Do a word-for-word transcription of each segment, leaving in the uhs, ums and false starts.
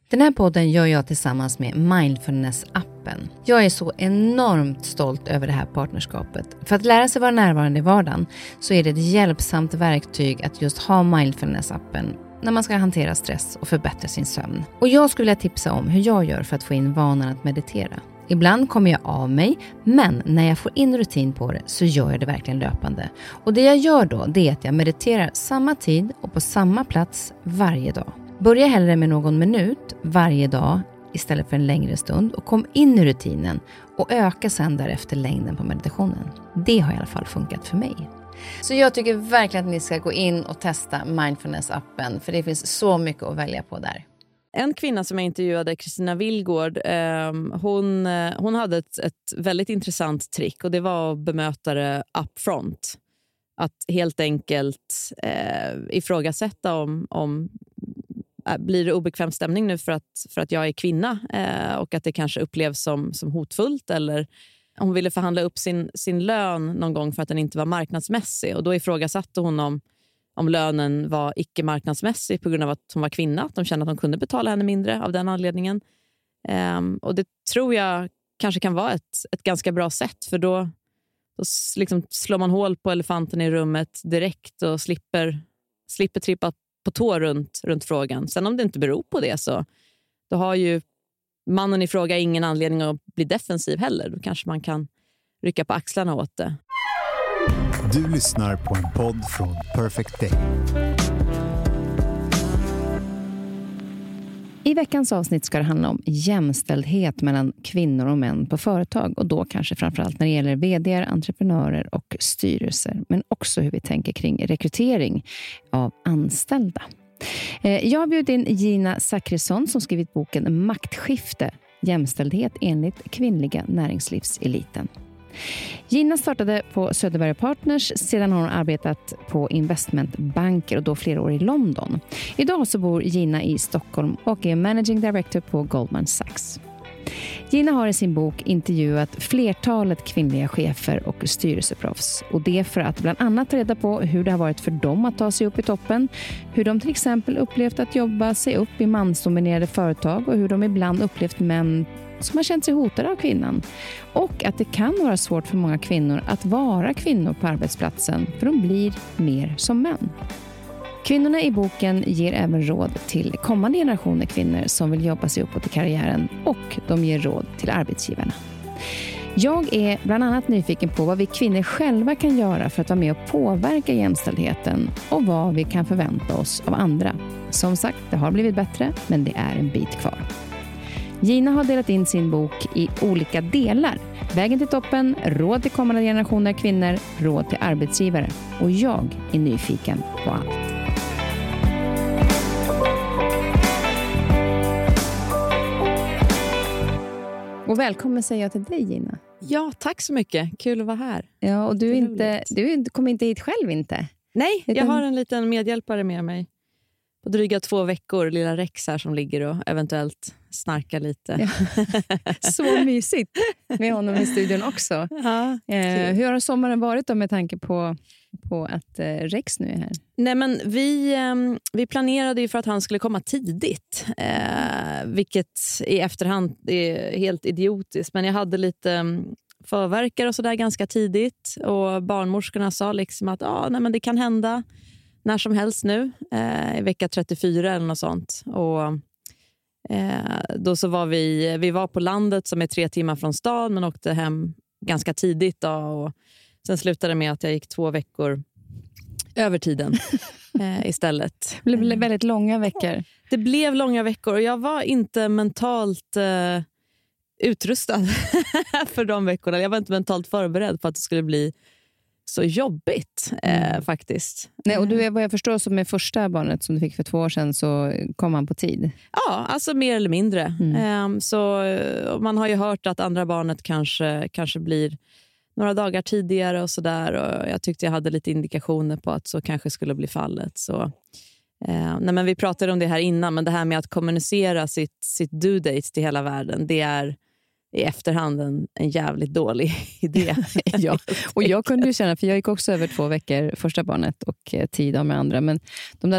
Den här podden gör jag tillsammans med Mindfulness-appen. Jag är så enormt stolt över det här partnerskapet. För att lära sig vara närvarande i vardagen så är det ett hjälpsamt verktyg att just ha Mindfulness-appen när man ska hantera stress och förbättra sin sömn. Och jag skulle vilja tipsa om hur jag gör för att få in vanan att meditera. Ibland kommer jag av mig, men när jag får in rutin på det så gör jag det verkligen löpande. Och det jag gör då, det är att jag mediterar samma tid och på samma plats varje dag. Börja hellre med någon minut varje dag istället för en längre stund och kom in i rutinen och öka sedan därefter längden på meditationen. Det har i alla fall funkat för mig. Så jag tycker verkligen att ni ska gå in och testa Mindfulness-appen, för det finns så mycket att välja på där. En kvinna som jag intervjuade, Kristina Willgård, eh, hon, hon hade ett, ett väldigt intressant trick, och det var att bemöta det upfront. Att helt enkelt eh, ifrågasätta om, om äh, blir det obekväm stämning nu för att, för att jag är kvinna eh, och att det kanske upplevs som, som hotfullt, eller hon ville förhandla upp sin, sin lön någon gång för att den inte var marknadsmässig, och då ifrågasatte hon om om lönen var icke-marknadsmässig på grund av att hon var kvinna. Att de kände att de kunde betala henne mindre av den anledningen. Um, och det tror jag kanske kan vara ett, ett ganska bra sätt. För då, då liksom slår man hål på elefanten i rummet direkt och slipper, slipper trippa på tå runt, runt frågan. Sen om det inte beror på det, så då har ju mannen i fråga ingen anledning att bli defensiv heller. Då kanske man kan rycka på axlarna åt det. Du lyssnar på en podd från Perfect Day. I veckans avsnitt ska det handla om jämställdhet mellan kvinnor och män på företag. Och då kanske framförallt när det gäller vd:ar, entreprenörer och styrelser. Men också hur vi tänker kring rekrytering av anställda. Jag har bjudit in Gina Zachrisson som skrivit boken Maktskifte. Jämställdhet enligt kvinnliga näringslivseliten. Gina startade på Söderberg Partners, sedan har hon arbetat på investmentbanker och då flera år i London. Idag så bor Gina i Stockholm och är managing director på Goldman Sachs. Gina har i sin bok intervjuat flertalet kvinnliga chefer och styrelseproffs. Och det för att bland annat reda på hur det har varit för dem att ta sig upp i toppen. Hur de till exempel upplevt att jobba sig upp i mansdominerade företag och hur de ibland upplevt män som har känt sig hotade av kvinnan. Och att det kan vara svårt för många kvinnor att vara kvinnor på arbetsplatsen, för de blir mer som män. Kvinnorna i boken ger även råd till kommande generationer kvinnor som vill jobba sig uppåt i karriären, och de ger råd till arbetsgivarna. Jag är bland annat nyfiken på vad vi kvinnor själva kan göra för att vara med och påverka jämställdheten och vad vi kan förvänta oss av andra. Som sagt, det har blivit bättre, men det är en bit kvar. Gina har delat in sin bok i olika delar. Vägen till toppen, råd till kommande generationer kvinnor, råd till arbetsgivare. Och jag är nyfiken på allt. Och välkommen säger jag till dig, Gina. Ja, tack så mycket. Kul att vara här. Ja, och du, är inte, du kommer inte hit själv inte? Nej, jag har en liten medhjälpare med mig. På dryga två veckor, lilla Rex här som ligger och eventuellt snarkar lite. Ja. Så mysigt med honom i studion också. Ja, eh, hur har sommaren varit då med tanke på, på att eh, Rex nu är här? Nej, men vi, eh, vi planerade ju för att han skulle komma tidigt. Eh, vilket i efterhand är helt idiotiskt. Men jag hade lite förverkar och sådär ganska tidigt. Och barnmorskorna sa liksom att ah, nej, men det kan hända när som helst nu, eh, i vecka trettiofyra eller något sånt. Och eh, då så var vi, vi var på landet som är tre timmar från stan, men åkte hem ganska tidigt då, och sen slutade det med att jag gick två veckor över tiden eh, istället. Det blev väldigt långa veckor. Det blev långa veckor och jag var inte mentalt eh, utrustad för de veckorna. Jag var inte mentalt förberedd på att det skulle bli så jobbigt eh, mm. faktiskt. Nej, och du är vad jag förstår som med första barnet som du fick för två år sedan, så kom han på tid. Ja, alltså mer eller mindre. Mm. Eh, så man har ju hört att andra barnet kanske, kanske blir några dagar tidigare och sådär. Och jag tyckte jag hade lite indikationer på att så kanske skulle bli fallet. Så, eh, nej, men vi pratade om det här innan, men det här med att kommunicera sitt, sitt due date till hela världen, det är i efterhand en, en jävligt dålig idé. Ja, och jag kunde ju känna, för jag gick också över två veckor första barnet och eh, tid med andra, men de där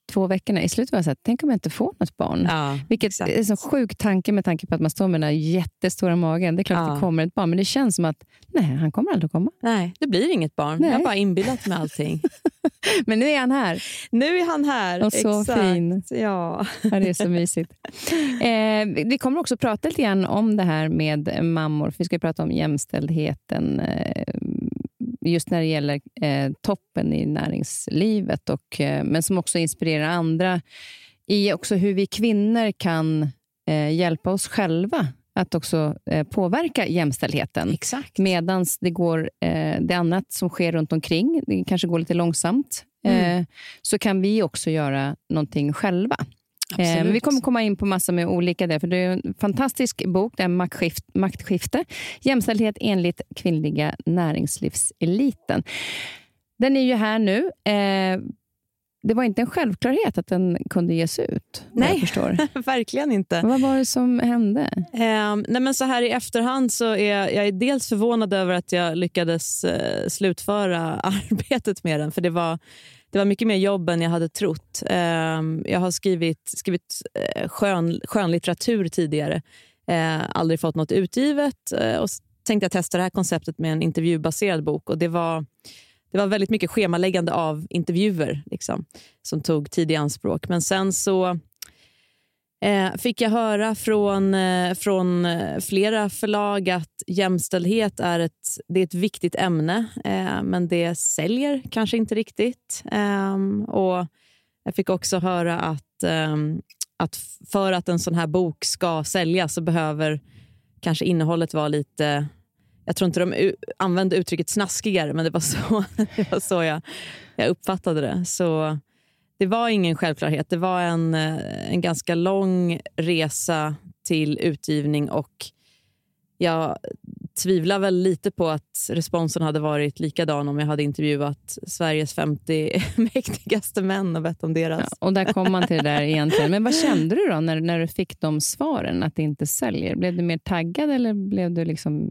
två veckorna. I slutet var jag så här, tänk om jag inte får något barn. Ja, Vilket exakt. är en så sjuk tanke med tanke på att man står med den här jättestora magen. Det är klart Ja. att det kommer ett barn, men det känns som att nej, han kommer aldrig att komma. Nej, det blir inget barn. Nej. Jag har bara inbillat med allting. Men nu är han här. Nu är han här. Och så exakt. fin. Ja. Ja, det är så mysigt. Eh, vi kommer också prata lite grann om det här med mammor. Vi ska prata om jämställdheten eh, just när det gäller eh, toppen i näringslivet. Och, eh, men som också inspirerar andra i också hur vi kvinnor kan eh, hjälpa oss själva att också eh, påverka jämställdheten. Exakt. Medans det går eh, det annat som sker runt omkring, det kanske går lite långsamt, Mm. eh, så kan vi också göra någonting själva. Eh, men vi kommer komma in på massa med olika där, för det är en fantastisk bok, det är maktskift, maktskifte, jämställdhet enligt kvinnliga näringslivseliten. Den är ju här nu. Eh, det var inte en självklarhet att den kunde ges ut. Nej, jag förstår. verkligen inte. Vad var det som hände? Eh, nej men så här i efterhand så är jag är dels förvånad över att jag lyckades eh, slutföra arbetet med den. För det var, det var mycket mer jobb än jag hade trott. Eh, jag har skrivit, skrivit eh, skön, skönlitteratur tidigare. Eh, aldrig fått något utgivet. Eh, och tänkte jag testa det här konceptet med en intervjubaserad bok. Och det var... Det var väldigt mycket schemaläggande av intervjuer liksom, som tog tid i anspråk. Men sen så eh, fick jag höra från, eh, från flera förlag att jämställdhet är ett, det är ett viktigt ämne. Eh, men det säljer kanske inte riktigt. Eh, och jag fick också höra att, eh, att för att en sån här bok ska sälja så behöver kanske innehållet vara lite... Jag tror inte de använde uttrycket snaskigare, men det var så, det var så jag, jag uppfattade det. Så det var ingen självklarhet. Det var en, en ganska lång resa till utgivning och jag tvivlar väl lite på att responsen hade varit likadan om jag hade intervjuat Sveriges femtio mäktigaste män och bett om deras. Ja, och där kom man till det där egentligen. Men vad kände du då när, när du fick de svaren att det inte säljer? Blev du mer taggad eller blev du liksom...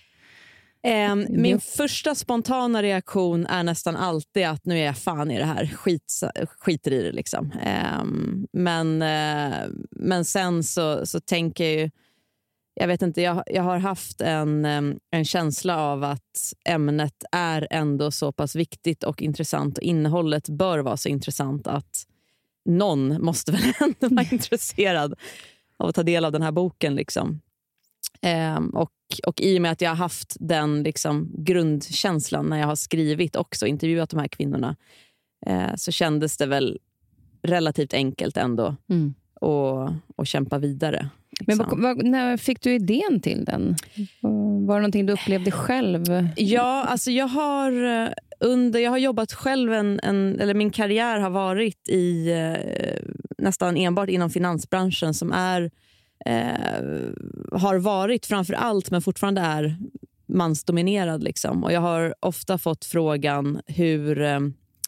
Eh, min första spontana reaktion är nästan alltid att nu är jag fan i det här, skit, skiter i det liksom. Eh, men, eh, men sen så, så tänker jag ju, jag vet inte, jag, jag har haft en, en känsla av att ämnet är ändå så pass viktigt och intressant och innehållet bör vara så intressant att någon måste väl ändå vara intresserad av att ta del av den här boken liksom. Eh, och, och i och med att jag har haft den liksom, grundkänslan när jag har skrivit också, intervjuat de här kvinnorna, eh, så kändes det väl relativt enkelt ändå mm. att, att kämpa vidare. Liksom. Men vad, vad, när fick du idén till den? Var det någonting du upplevde själv? Ja, alltså jag har under jag har jobbat själv en, en eller min karriär har varit i eh, nästan enbart inom finansbranschen som är Eh, har varit framför allt men fortfarande är mansdominerad liksom. Och jag har ofta fått frågan hur eh,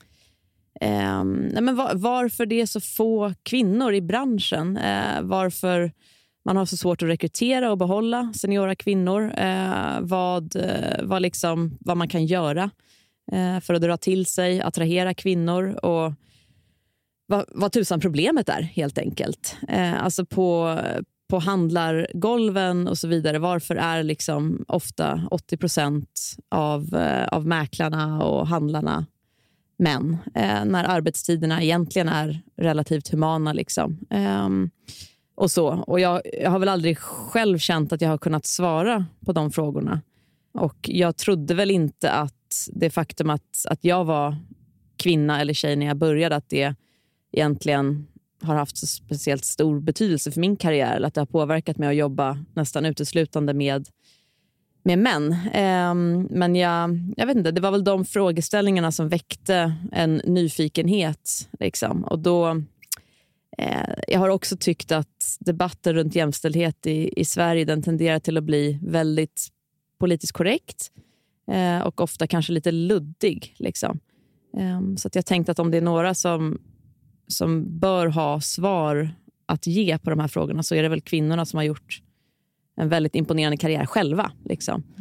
eh, nej men var, varför det är så få kvinnor i branschen, eh, varför man har så svårt att rekrytera och behålla seniora kvinnor, eh, vad, eh, vad, liksom, vad man kan göra eh, för att dra till sig, attrahera kvinnor och vad, vad tusan problemet är helt enkelt. Eh, alltså på på handlargolven och så vidare. Varför är liksom ofta åttio procent av, eh, av mäklarna och handlarna män? Eh, när arbetstiderna egentligen är relativt humana. Liksom. Eh, och så. Och jag, jag har väl aldrig själv känt att jag har kunnat svara på de frågorna. Och jag trodde väl inte att det faktum att, att jag var kvinna eller tjej när jag började, att det egentligen har haft så speciellt stor betydelse för min karriär, eller att det har påverkat mig att jobba nästan uteslutande med, med män. Eh, men jag, jag vet inte, det var väl de frågeställningarna som väckte en nyfikenhet. Liksom. Och då, eh, jag har också tyckt att debatten runt jämställdhet i, i Sverige, den tenderar till att bli väldigt politiskt korrekt eh, och ofta kanske lite luddig. Liksom. Eh, så att jag tänkte att om det är några som som bör ha svar att ge på de här frågorna, så är det väl kvinnorna som har gjort en väldigt imponerande karriär själva. Liksom. Mm.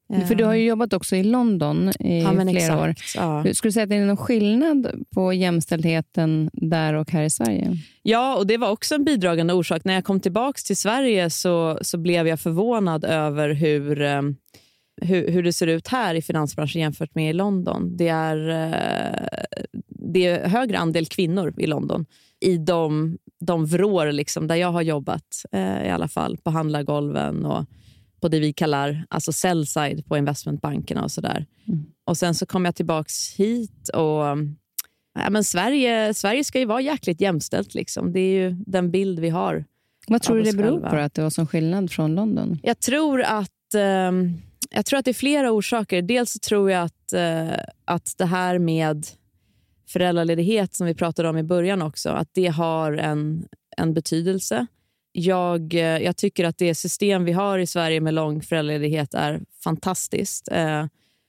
För du har ju jobbat också i London i ja, men flera exakt, år. Ja. Skulle du säga att det är någon skillnad på jämställdheten där och här i Sverige? Ja, och det var också en bidragande orsak. När jag kom tillbaka till Sverige så, så blev jag förvånad över hur, eh, hur, hur det ser ut här i finansbranschen jämfört med i London. Det är, eh, det är högre andel kvinnor i London. I de, de vrår liksom, där jag har jobbat, eh, i alla fall på handlargolven och på det vi kallar alltså sell-side på investmentbankerna och sådär. Mm. Och sen så kom jag tillbaks hit och ja, men Sverige, Sverige ska ju vara jäkligt jämställt liksom. Det är ju den bild vi har. Vad tror du det beror på att det var sån skillnad från London? Jag tror att eh, jag tror att det är flera orsaker. Dels så tror jag att, eh, att det här med föräldraledighet som vi pratade om i början också, att det har en, en betydelse. Jag, jag tycker att det system vi har i Sverige med lång föräldraledighet är fantastiskt eh,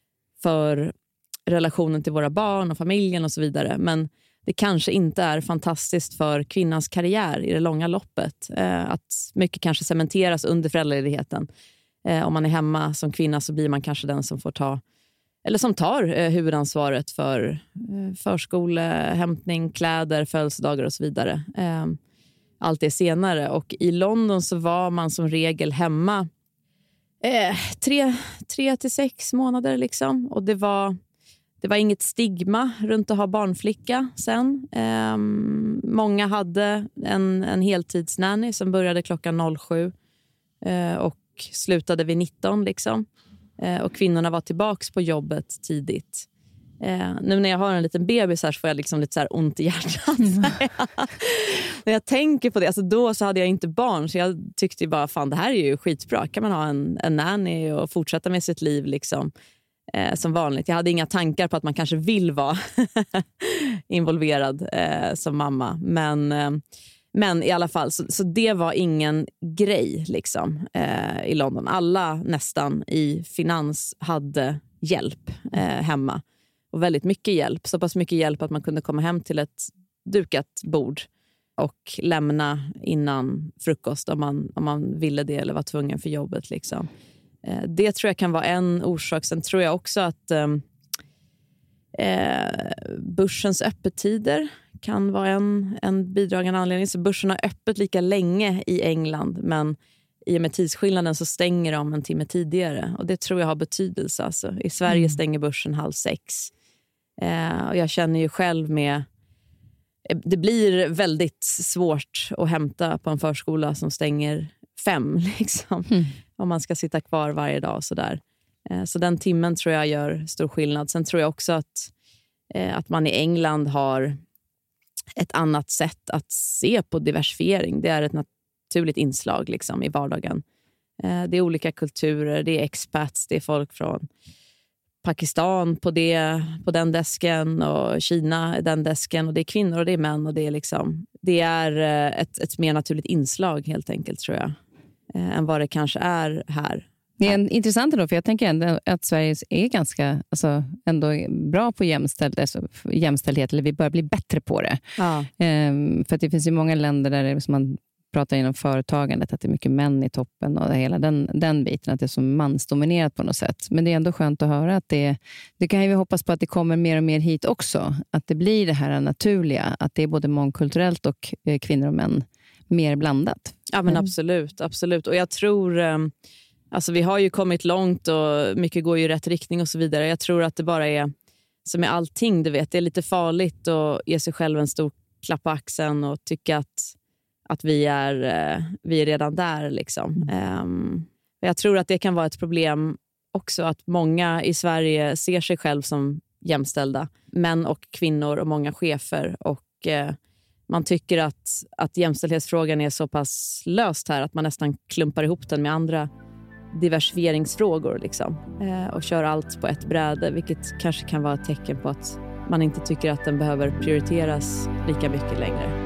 för relationen till våra barn och familjen och så vidare. Men det kanske inte är fantastiskt för kvinnans karriär i det långa loppet. Eh, att mycket kanske cementeras under föräldraledigheten. Eh, om man är hemma som kvinna så blir man kanske den som får ta eller som tar eh, huvudansvaret för eh, förskole, hämtning, kläder, födelsedagar och så vidare. Eh, allt det senare. Och i London så var man som regel hemma eh, tre, tre till sex månader liksom. Och det var, det var inget stigma runt att ha barnflicka sen. Eh, många hade en, en heltidsnanny som började klockan noll sju eh, och slutade vid nitton liksom. Eh, och kvinnorna var tillbaks på jobbet tidigt. Eh, nu när jag har en liten bebis här så får jag liksom lite så här ont i hjärtat. Mm. När jag tänker på det, alltså då så hade jag inte barn så jag tyckte ju bara fan det här är ju skitbra. Kan man ha en, en nanny och fortsätta med sitt liv liksom eh, som vanligt. Jag hade inga tankar på att man kanske vill vara involverad eh, som mamma. Men, eh, men i alla fall så, så det var ingen grej liksom eh, i London. Alla nästan i finans hade hjälp eh, hemma. Och väldigt mycket hjälp. Så pass mycket hjälp att man kunde komma hem till ett dukat bord och lämna innan frukost om man, om man ville det eller var tvungen för jobbet. Liksom. Eh, det tror jag kan vara en orsak. Sen tror jag också att eh, börsens öppettider kan vara en, en bidragande anledning. Så börsen har öppet lika länge i England men i och med tidsskillnaden så stänger de en timme tidigare. Och det tror jag har betydelse. Alltså. I Sverige mm. stänger börsen halv sex. Eh, och jag känner ju själv med... Det blir väldigt svårt att hämta på en förskola som stänger fem. Liksom, mm. om man ska sitta kvar varje dag. Och så där. Eh, så den timmen tror jag gör stor skillnad. Sen tror jag också att, eh, att man i England har ett annat sätt att se på diversifiering. Det är ett naturligt inslag liksom, i vardagen. Eh, det är olika kulturer, det är expats, det är folk från Pakistan på, det, på den desken och Kina den desken och det är kvinnor och det är män och det är liksom det är ett, ett mer naturligt inslag helt enkelt tror jag eh, än vad det kanske är här. Det är en, intressant då för jag tänker ändå att Sverige är ganska alltså, ändå bra på jämställd, alltså, jämställdhet eller vi börjar bli bättre på det. Ja. Ehm, för att det finns ju många länder där det, som man pratar inom företagandet att det är mycket män i toppen och hela den, den biten att det är så mansdominerat på något sätt. Men det är ändå skönt att höra att det, det kan ju hoppas på att det kommer mer och mer hit också. Att det blir det här naturliga, att det är både mångkulturellt och eh, kvinnor och män mer blandat. Ja men absolut, absolut. Och jag tror, eh, alltså vi har ju kommit långt och mycket går ju i rätt riktning och så vidare. Jag tror att det bara är, som med allting du vet, det är lite farligt att ge sig själv en stor klapp på axeln och tycka att att vi är, vi är redan där. Liksom. Um, jag tror att det kan vara ett problem också att många i Sverige ser sig själv som jämställda. Män och kvinnor och många chefer. Och uh, man tycker att, att jämställdhetsfrågan är så pass löst här att man nästan klumpar ihop den med andra diversifieringsfrågor. Liksom. Uh, och kör allt på ett bräde. Vilket kanske kan vara ett tecken på att man inte tycker att den behöver prioriteras lika mycket längre.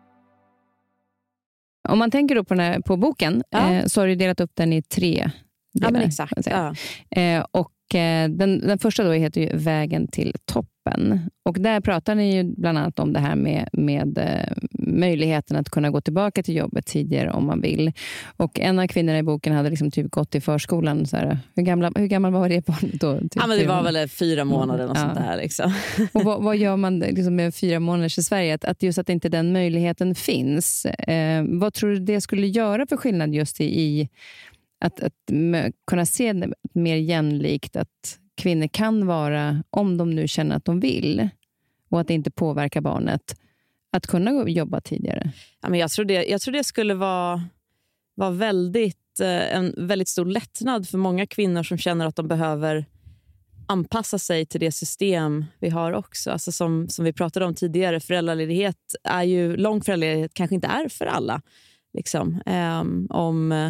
Om man tänker då på, den här, på boken ja. eh, så har du delat upp den i tre Ja, men exakt. Ja. Eh, och eh, den, den första då heter ju Vägen till toppen. Och där pratar ni ju bland annat om det här med, med eh, möjligheten att kunna gå tillbaka till jobbet tidigare om man vill. Och en av kvinnorna i boken hade liksom typ gått i förskolan. Så här, hur, gamla, hur gammal var det barnet då? Typ, ja, men det var väl fyra månader och ja. sånt där. Liksom. Och vad, vad gör man liksom med fyra månader i Sverige? Att, att just att inte den möjligheten finns. Eh, vad tror du det skulle göra för skillnad just i, i att, att kunna se det mer jämlikt, att kvinnor kan vara, om de nu känner att de vill och att det inte påverkar barnet, att kunna jobba tidigare? Ja, men jag tror det, jag tror det skulle vara, vara väldigt, en väldigt stor lättnad för många kvinnor som känner att de behöver anpassa sig till det system vi har också. Alltså som, som vi pratade om tidigare, föräldraledighet är ju, lång föräldraledighet kanske inte är för alla. Liksom. Um, om,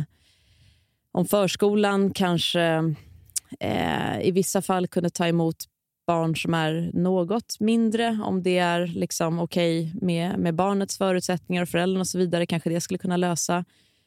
om förskolan kanske uh, i vissa fall kunde ta emot barn som är något mindre, om det är liksom okej med, med barnets förutsättningar och föräldrarna och så vidare, kanske det skulle kunna lösa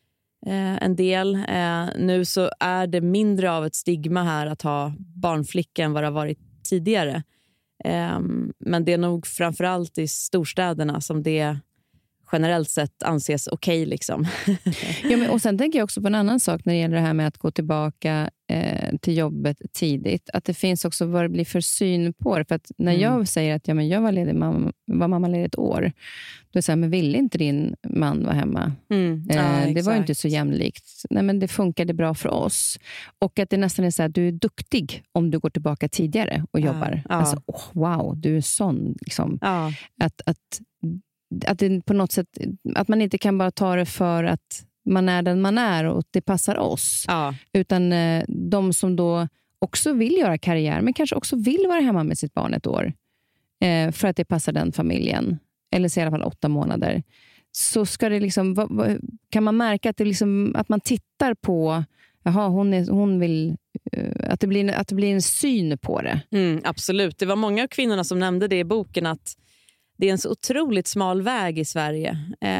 eh, en del. Eh, nu så är det mindre av ett stigma här att ha barnflicka än vad det har varit tidigare. Eh, men det är nog framförallt i storstäderna som det generellt sett anses okej. Liksom. Ja, men, och sen tänker jag också på en annan sak när det gäller det här med att gå tillbaka eh, till jobbet tidigt. Att det finns också vad det blir för syn på det. För att när mm. jag säger att ja, men jag var, ledig, mamma, var mamma ledig ett år, då är det så här, men ville inte din man vara hemma? Mm. Ja, eh, det var ju inte så jämlikt. Nej, men det funkade bra för oss. Och att det nästan är så här, du är duktig om du går tillbaka tidigare och jobbar. Ja. Alltså, oh, wow, du är sån. Liksom. Ja. Att... att att det på något sätt, att man inte kan bara ta det för att man är den man är och det passar oss. Ja. Utan eh, de som då också vill göra karriär, men kanske också vill vara hemma med sitt barn ett år eh, för att det passar den familjen, eller så i alla fall åtta månader, så ska det liksom, va, va, kan man märka att det liksom, att man tittar på, jaha, hon, är, hon vill uh, att, det blir, att det blir en syn på det. Mm, absolut, det var många av kvinnorna som nämnde det i boken, att det är en så otroligt smal väg i Sverige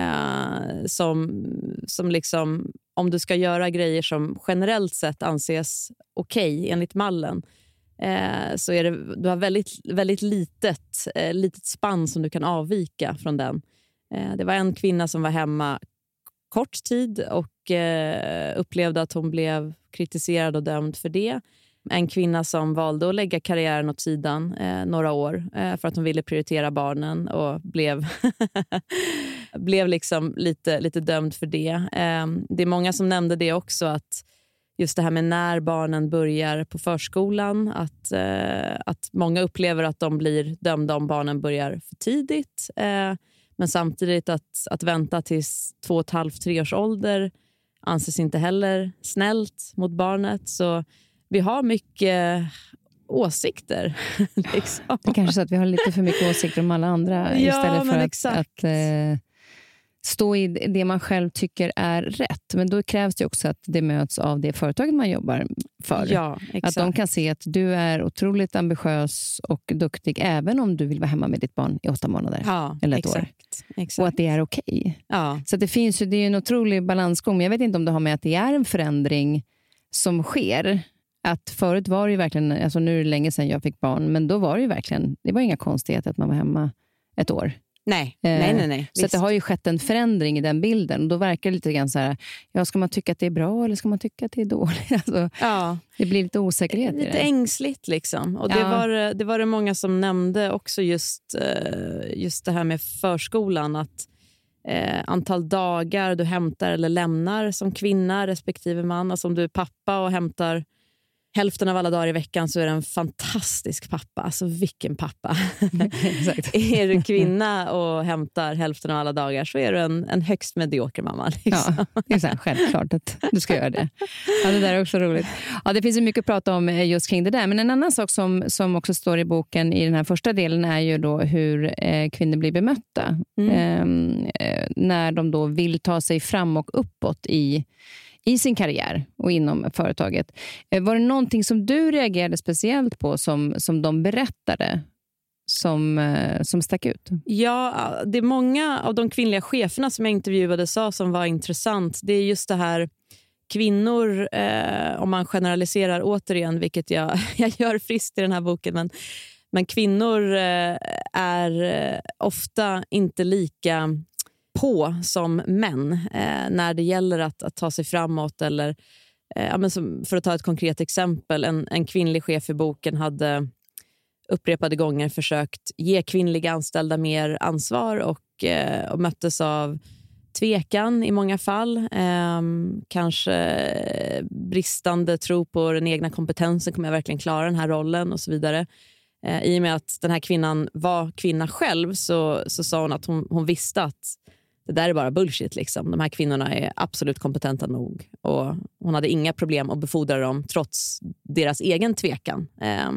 eh, som, som liksom, om du ska göra grejer som generellt sett anses okej enligt mallen, eh, så är det, du har väldigt, väldigt litet, eh, litet spann som du kan avvika från den. Eh, det var en kvinna som var hemma kort tid och eh, upplevde att hon blev kritiserad och dömd för det. En kvinna som valde att lägga karriären åt sidan eh, några år eh, för att hon ville prioritera barnen och blev, blev liksom lite, lite dömd för det. Eh, det är många som nämnde det också, att just det här med när barnen börjar på förskolan, att, eh, att många upplever att de blir dömda om barnen börjar för tidigt. Eh, men samtidigt att, att vänta tills två och ett halvt, tre års ålder anses inte heller snällt mot barnet. Så vi har mycket åsikter. Liksom. Det är kanske så att vi har lite för mycket åsikter om alla andra ja, istället för att, att eh, stå i det man själv tycker är rätt. Men då krävs det också att det möts av det företaget man jobbar för. Ja, att de kan se att du är otroligt ambitiös och duktig även om du vill vara hemma med ditt barn i åtta månader ja, eller ett exakt, år. Exakt. Och att det är okej. Ja. Så att det finns ju, det är en otrolig balansgång. Men jag vet inte om det har med att det är en förändring som sker. Att förut var det ju verkligen, alltså nu är det länge sedan jag fick barn, men då var det ju verkligen, det var inga konstigheter att man var hemma ett år. Nej, nej, nej. nej. Så att det har ju skett en förändring i den bilden. Och då verkar det lite grann så här, ja, ska man tycka att det är bra eller ska man tycka att det är dåligt? Alltså, ja. Det blir lite osäkerhet lite i det. Lite ängsligt liksom. Och det, ja. var, det var det många som nämnde också, just, just det här med förskolan. Att eh, antal dagar du hämtar eller lämnar som kvinna respektive man. Alltså om du är pappa och hämtar hälften av alla dagar i veckan, så är det en fantastisk pappa. Alltså vilken pappa. Är du kvinna och hämtar hälften av alla dagar, så är du en, en högst medioker mamma. Liksom. Ja, det är så här, självklart att du ska göra det. Ja, det där är också roligt. Ja, det finns ju mycket att prata om just kring det där. Men en annan sak som, som också står i boken i den här första delen är ju då hur eh, kvinnor blir bemötta. Mm. Eh, när de då vill ta sig fram och uppåt i i sin karriär och inom företaget. Var det någonting som du reagerade speciellt på som, som de berättade som, som stack ut? Ja, det är många av de kvinnliga cheferna som jag intervjuade sa som var intressant. Det är just det här kvinnor, eh, om man generaliserar återigen, vilket jag, jag gör friskt i den här boken, men, men kvinnor eh, är eh, ofta inte lika på som män eh, när det gäller att, att ta sig framåt. Eller, eh, ja, men som, för att ta ett konkret exempel, en, en kvinnlig chef i boken hade upprepade gånger försökt ge kvinnliga anställda mer ansvar och, eh, och möttes av tvekan i många fall. Eh, kanske bristande tro på den egna kompetensen, kommer jag verkligen klara den här rollen och så vidare. Eh, I och med att den här kvinnan var kvinna själv så, så sa hon att hon, hon visste att det där är bara bullshit. Liksom. De här kvinnorna är absolut kompetenta nog. Och hon hade inga problem att befordra dem trots deras egen tvekan. Eh,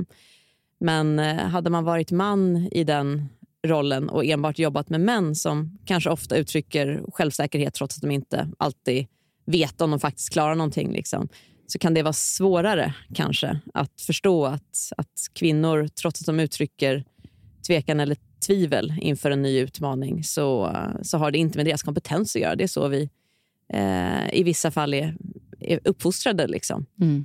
men hade man varit man i den rollen och enbart jobbat med män som kanske ofta uttrycker självsäkerhet trots att de inte alltid vet om de faktiskt klarar någonting, liksom, så kan det vara svårare kanske att förstå att, att kvinnor, trots att de uttrycker tvekan eller tvivel inför en ny utmaning, så, så har det inte med deras kompetens att göra. Det är så vi eh, i vissa fall är, är uppfostrade. Liksom. Mm.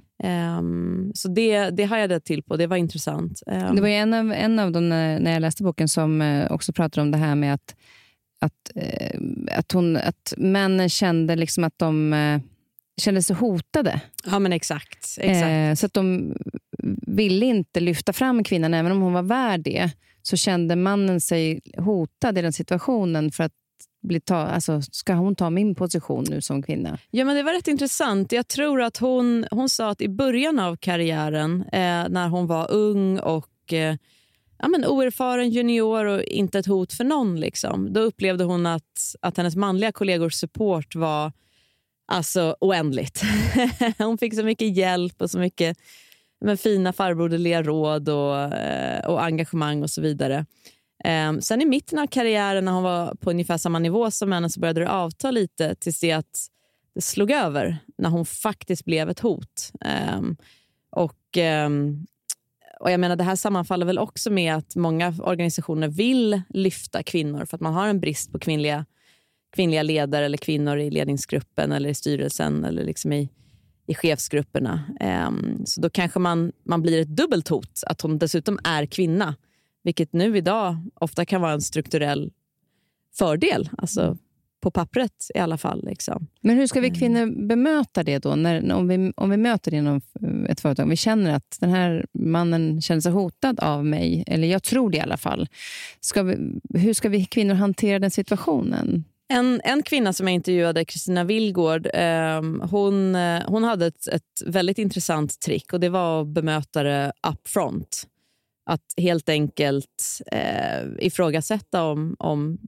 Um, så det, det har jag det till på. Det var intressant. Um, det var ju en av, en av dem när, när jag läste boken som eh, också pratade om det här med att, att, eh, att, hon, att männen kände liksom att de eh, kände sig hotade. Ja, men exakt. exakt. Eh, så att de ville inte lyfta fram kvinnan, även om hon var värd det. Så kände mannen sig hotad i den situationen för att bli ta, alltså, ska hon ta min position nu som kvinna? Ja, men det var rätt intressant. Jag tror att hon, hon sa att i början av karriären, eh, när hon var ung och eh, ja, men oerfaren junior och inte ett hot för någon, liksom, då upplevde hon att, att hennes manliga kollegors support var alltså oändligt. Hon fick så mycket hjälp och så mycket med fina farbroderliga råd och, eh, och engagemang och så vidare. Um, sen i mitten av karriären, när hon var på ungefär samma nivå som männen, så började det avta lite tills det att det slog över när hon faktiskt blev ett hot. Um, och, um, och jag menar, det här sammanfaller väl också med att många organisationer vill lyfta kvinnor för att man har en brist på kvinnliga, kvinnliga ledare eller kvinnor i ledningsgruppen eller i styrelsen eller liksom i, i chefsgrupperna. Um, så då kanske man, man blir ett dubbelt hot att hon dessutom är kvinna. Vilket nu idag ofta kan vara en strukturell fördel. Alltså på pappret i alla fall. Liksom. Men hur ska vi kvinnor bemöta det då? När, om, vi, om vi möter det inom ett företag. Vi känner att den här mannen känner sig hotad av mig. Eller jag tror det i alla fall. Ska vi, hur ska vi kvinnor hantera den situationen? En, en kvinna som jag intervjuade, Kristina Willgård, eh, hon, hon hade ett, ett väldigt intressant trick. Och det var att bemöta det upfront. Att helt enkelt eh, ifrågasätta om, om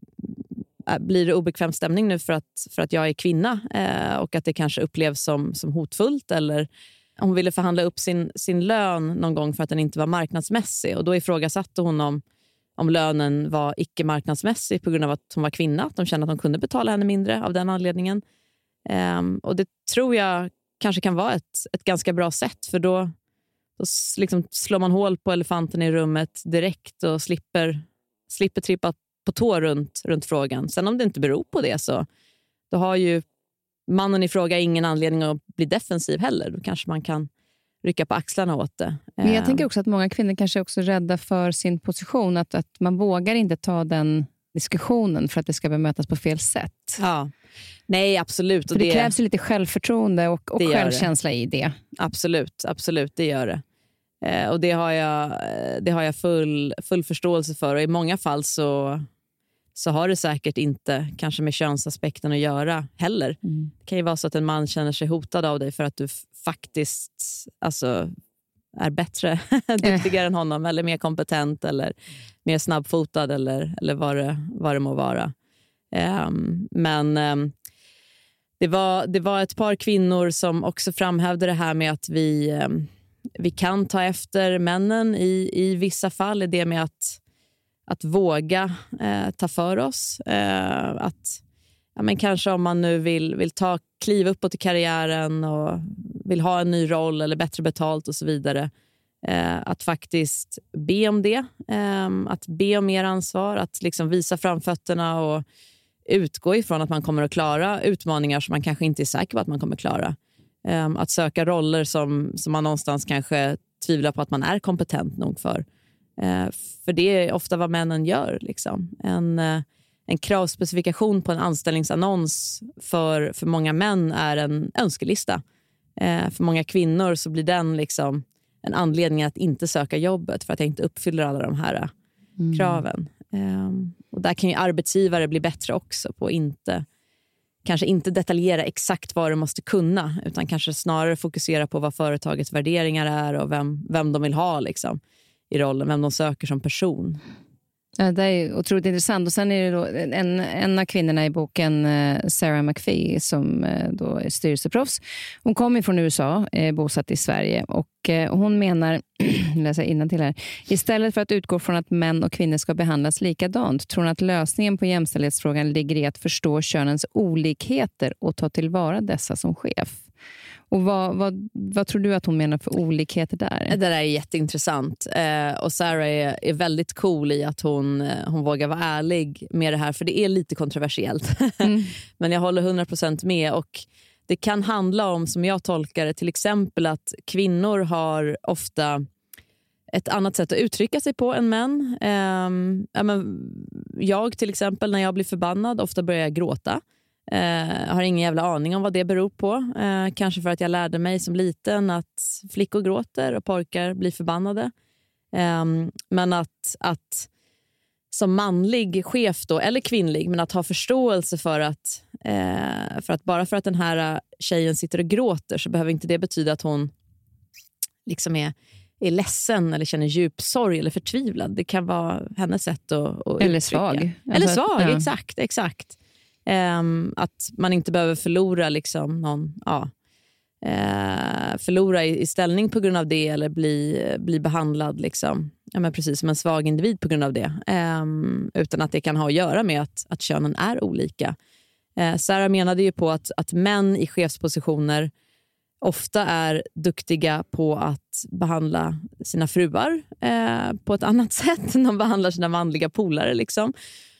äh, blir det obekväm stämning nu för att, för att jag är kvinna eh, och att det kanske upplevs som, som hotfullt, eller hon ville förhandla upp sin, sin lön någon gång för att den inte var marknadsmässig, och då ifrågasatte hon om, om lönen var icke-marknadsmässig på grund av att hon var kvinna, att de kände att de kunde betala henne mindre av den anledningen. Eh, och det tror jag kanske kan vara ett, ett ganska bra sätt, för då Då liksom slår man hål på elefanten i rummet direkt och slipper, slipper trippa på tå runt, runt frågan. Sen om det inte beror på det, så då har ju mannen i fråga ingen anledning att bli defensiv heller. Då kanske man kan rycka på axlarna åt det. Men jag tänker också att många kvinnor kanske är också rädda för sin position. Att, att man vågar inte ta den diskussionen för att det ska bemötas på fel sätt. Ja, nej, absolut. För det, det krävs ju lite självförtroende och, och självkänsla det. i det. Absolut, absolut, det gör det. Eh, och det har jag, det har jag full, full förståelse för. Och i många fall så, så har det säkert inte kanske med könsaspekten att göra heller. Mm. Det kan ju vara så att en man känner sig hotad av dig för att du f- faktiskt alltså, är bättre, duktigare än honom, eller mer kompetent eller mer snabbfotad eller, eller vad, det, vad det må vara. Um, men um, det, var, det var ett par kvinnor som också framhävde det här med att vi... Um, Vi kan ta efter männen i, i vissa fall, i det med att, att våga eh, ta för oss. Eh, att, ja, men kanske om man nu vill, vill ta kliv uppåt i karriären och vill ha en ny roll eller bättre betalt och så vidare. Eh, att faktiskt be om det. Eh, att be om mer ansvar. Att liksom visa framfötterna och utgå ifrån att man kommer att klara utmaningar som man kanske inte är säker på att man kommer att klara. Um, att söka roller som, som man någonstans kanske tvivlar på att man är kompetent nog för. Uh, för det är ofta vad männen gör. Liksom. En, uh, en kravspecifikation på en anställningsannons för, för många män är en önskelista. Uh, för många kvinnor så blir den liksom en anledning att inte söka jobbet för att jag inte uppfyller alla de här uh, mm. kraven. Um, och där kan ju arbetsgivare bli bättre också på att inte kanske inte detaljera exakt vad du måste kunna, utan kanske snarare fokusera på vad företagets värderingar är och vem, vem de vill ha liksom, i rollen, vem de söker som person. Ja, det är otroligt intressant. Och sen är det då en, en av kvinnorna i boken, Sarah McPhee, som då är styrelseproffs. Hon kommer från U S A, är bosatt i Sverige, och hon menar, läser innantill här, istället för att utgå från att män och kvinnor ska behandlas likadant, tror hon att lösningen på jämställdhetsfrågan ligger i att förstå könens olikheter och ta tillvara dessa som chef. Och vad, vad, vad tror du att hon menar för olikheter där? Det där är jätteintressant. Eh, och Sarah är, är väldigt cool i att hon, hon vågar vara ärlig med det här. För det är lite kontroversiellt. Mm. Men jag håller hundra procent med. Och det kan handla om, som jag tolkar det, till exempel att kvinnor har ofta ett annat sätt att uttrycka sig på än män. Eh, ja, men jag till exempel, när jag blir förbannad, ofta börjar jag gråta. Jag uh, har ingen jävla aning om vad det beror på. Uh, kanske för att jag lärde mig som liten att flickor gråter och pojkar blir förbannade. Um, men att, att som manlig chef då, eller kvinnlig, men att ha förståelse för att, uh, för att bara för att den här tjejen sitter och gråter så behöver inte det betyda att hon liksom är, är ledsen eller känner djup sorg eller förtvivlad. Det kan vara hennes sätt att, att eller uttrycka. Svag. Eller alltså, svag, ja. exakt, exakt. Um, att man inte behöver förlora liksom någon, ja, uh, förlora i, i ställning på grund av det, eller bli, bli behandlad liksom, ja, men precis som en svag individ på grund av det, um, utan att det kan ha att göra med att, att könen är olika. Uh, Sarah menade ju på att, att män i chefspositioner ofta är duktiga på att behandla sina fruar uh, på ett annat sätt än de behandlar sina manliga polare liksom.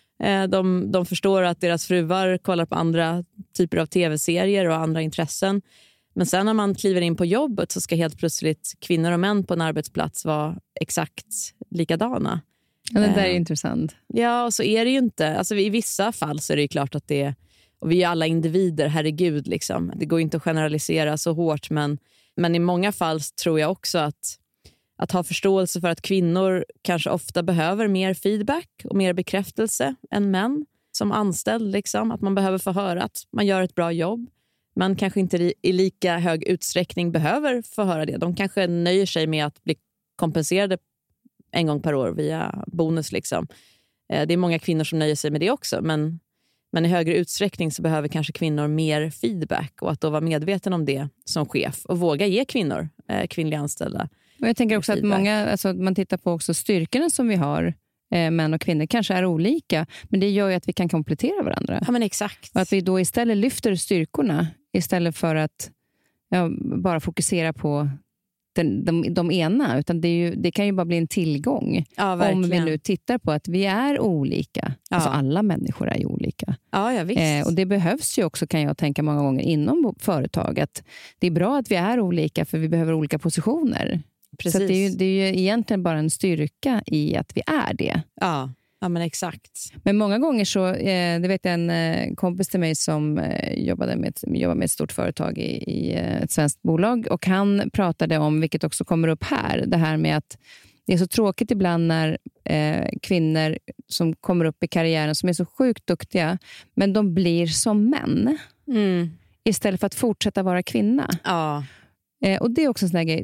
De, de förstår att deras fruar kollar på andra typer av tv-serier och andra intressen. Men sen när man kliver in på jobbet så ska helt plötsligt kvinnor och män på en arbetsplats vara exakt likadana. Ja, det där är intressant. Ja, och så är det ju inte. Alltså, i vissa fall så är det ju klart att det är, och vi är alla individer, herregud liksom. Det går inte att generalisera så hårt, men, men i många fall tror jag också att Att ha förståelse för att kvinnor kanske ofta behöver mer feedback och mer bekräftelse än män som anställd. Liksom. Att man behöver få höra att man gör ett bra jobb. Man kanske inte i lika hög utsträckning behöver få höra det. De kanske nöjer sig med att bli kompenserade en gång per år via bonus. Liksom. Det är många kvinnor som nöjer sig med det också. Men, men i högre utsträckning så behöver kanske kvinnor mer feedback. Och att då vara medveten om det som chef. Och våga ge kvinnor, kvinnliga anställda. Och jag tänker också att många, alltså man tittar på också styrkorna som vi har, eh, män och kvinnor, kanske är olika. Men det gör ju att vi kan komplettera varandra. Ja, men exakt. Och att vi då istället lyfter styrkorna istället för att ja, bara fokusera på den, de, de ena. Utan det, är ju, det kan ju bara bli en tillgång. Ja, om vi nu tittar på att vi är olika. Ja. Alltså alla människor är ju olika. Ja, ja, visst. Eh, och det behövs ju också, kan jag tänka många gånger, inom företag. Att det är bra att vi är olika för vi behöver olika positioner. Precis. Så det är, ju, det är ju egentligen bara en styrka i att vi är det. Ja, ja men exakt. Men många gånger så, eh, det vet jag en eh, kompis till mig som eh, jobbade, med ett, jobbade med ett stort företag i, i eh, ett svenskt bolag. Och han pratade om, vilket också kommer upp här, det här med att det är så tråkigt ibland när eh, kvinnor som kommer upp i karriären som är så sjukt duktiga, men de blir som män. Mm. Istället för att fortsätta vara kvinna. Ja. Eh, och det är också en sån här grej.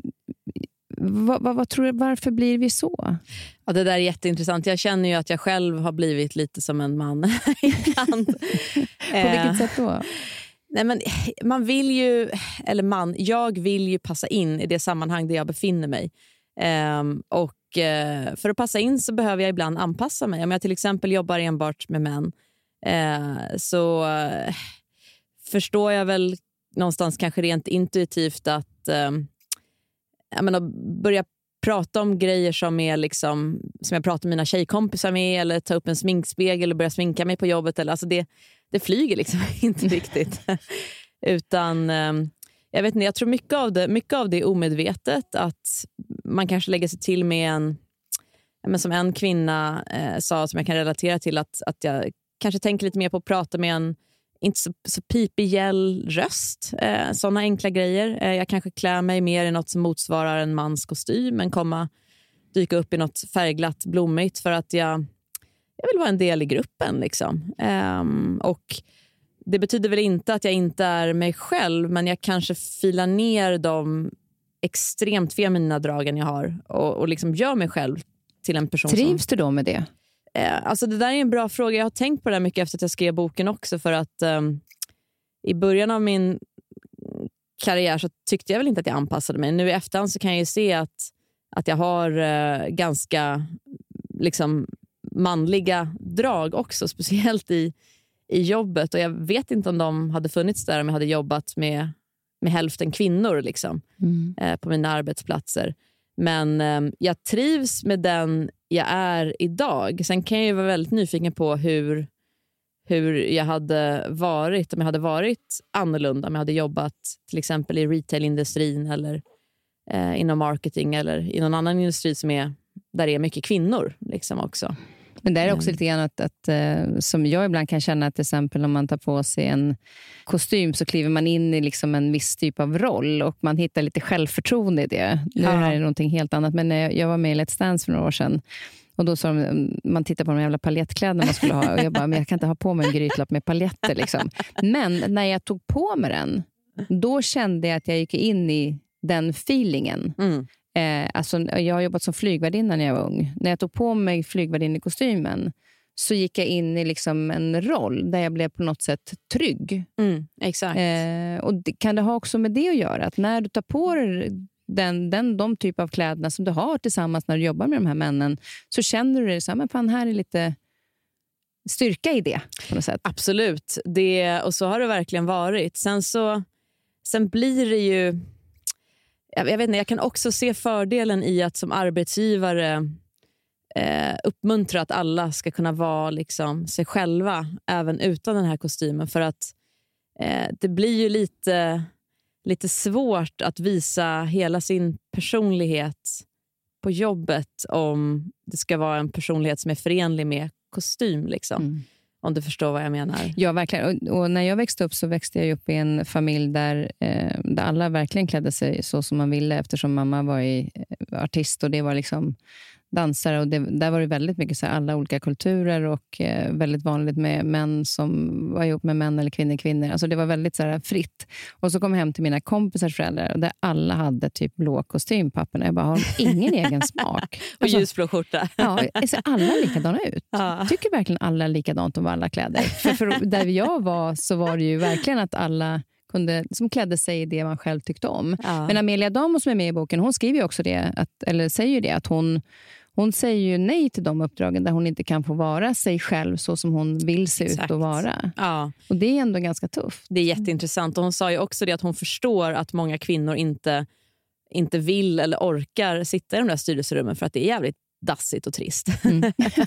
Vad, vad, vad tror du, varför blir vi så? Ja, det där är jätteintressant. Jag känner ju att jag själv har blivit lite som en man ibland. På vilket sätt då? Nej, men man vill ju, eller man, jag vill ju passa in i det sammanhang där jag befinner mig. Um, och uh, för att passa in så behöver jag ibland anpassa mig. Om jag till exempel jobbar enbart med män uh, så uh, förstår jag väl någonstans kanske rent intuitivt att um, jag menar, börja prata om grejer som är liksom, som jag pratar med mina tjejkompisar med, eller ta upp en sminkspegel och börja sminka mig på jobbet, eller alltså det, det flyger liksom inte riktigt. Utan um, jag vet inte, jag tror mycket av det, mycket av det är omedvetet. Att man kanske lägger sig till med en, men som en kvinna eh, sa, som jag kan relatera till, att, att jag kanske tänker lite mer på att prata med en inte så, så pipig gäll röst. Eh, sådana enkla grejer. Eh, jag kanske klär mig mer i något som motsvarar en mans kostym, men komma dyka upp i något färgglatt blommigt för att jag, jag vill vara en del i gruppen. Liksom. Eh, och det betyder väl inte att jag inte är mig själv, men jag kanske filar ner de extremt feminina dragen jag har och, och liksom gör mig själv till en person. Trivs som... du då med det? Eh, alltså det där är en bra fråga. Jag har tänkt på det mycket efter att jag skrev boken också, för att eh, i början av min karriär så tyckte jag väl inte att jag anpassade mig. Nu i efterhand så kan jag ju se att, att jag har eh, ganska liksom manliga drag också, speciellt i, i jobbet, och jag vet inte om de hade funnits där om jag hade jobbat med, med hälften kvinnor liksom, mm. eh, på mina arbetsplatser. Men eh, jag trivs med den jag är idag. Sen kan jag ju vara väldigt nyfiken på hur, hur jag hade varit om jag hade varit annorlunda, om jag hade jobbat till exempel i retailindustrin eller eh, inom marketing eller i någon annan industri som är, där det är mycket kvinnor liksom också. Men det är också lite grann att, att uh, som jag ibland kan känna, att till exempel om man tar på sig en kostym så kliver man in i liksom en viss typ av roll och man hittar lite självförtroende i det. Nu ja. Är det någonting helt annat, men jag, jag var med i Let's Dance för några år sedan och då sa de, man tittar på de jävla paljettkläderna man skulle ha och jag bara, men jag kan inte ha på mig en grytlapp med paljetter liksom. Men när jag tog på mig den, då kände jag att jag gick in i den feelingen. Mm. Eh, alltså, jag har jobbat som flygvärdinna när jag var ung. När jag tog på mig flygvärdinna i kostymen så gick jag in i liksom en roll där jag blev på något sätt trygg. Mm, exakt. Eh, och det, kan det ha också med det att göra? Att när du tar på dig den, den, de typ av kläderna som du har tillsammans när du jobbar med de här männen, så känner du dig så här, men fan, här är lite styrka i det på något sätt. Absolut. Det, och så har det verkligen varit. Sen så sen blir det ju, jag vet inte, jag kan också se fördelen i att som arbetsgivare eh, uppmuntra att alla ska kunna vara liksom sig själva även utan den här kostymen, för att eh, det blir ju lite, lite svårt att visa hela sin personlighet på jobbet om det ska vara en personlighet som är förenlig med kostym liksom. Mm. Om du förstår vad jag menar. Ja, verkligen. Och, och när jag växte upp så växte jag upp i en familj där, eh, där alla verkligen klädde sig så som man ville, eftersom mamma var i, eh, artist och det var liksom dansare. Och det, där var det väldigt mycket så här, alla olika kulturer och eh, väldigt vanligt med män som var ihop med män eller kvinnor, kvinnor. Alltså det var väldigt så här, fritt. Och så kom jag hem till mina kompisars föräldrar och där alla hade typ blå kostympapperna. Jag bara, har de ingen egen smak? Och alltså, ljusblå skjorta. Ja, ser alla likadana ut? Ja. Tycker verkligen alla likadant om alla kläder? För, för där jag var så var det ju verkligen att alla kunde, som klädde sig i det man själv tyckte om. Ja. Men Amelia Damo som är med i boken, hon skriver ju också det, att, eller säger ju det, att hon Hon säger ju nej till de uppdragen där hon inte kan få vara sig själv så som hon vill se Exakt. Ut och vara. Ja. Och det är ändå ganska tufft. Det är jätteintressant. Och hon sa ju också det att hon förstår att många kvinnor inte, inte vill eller orkar sitta i de där styrelserummen för att det är jävligt dassigt och trist. Mm.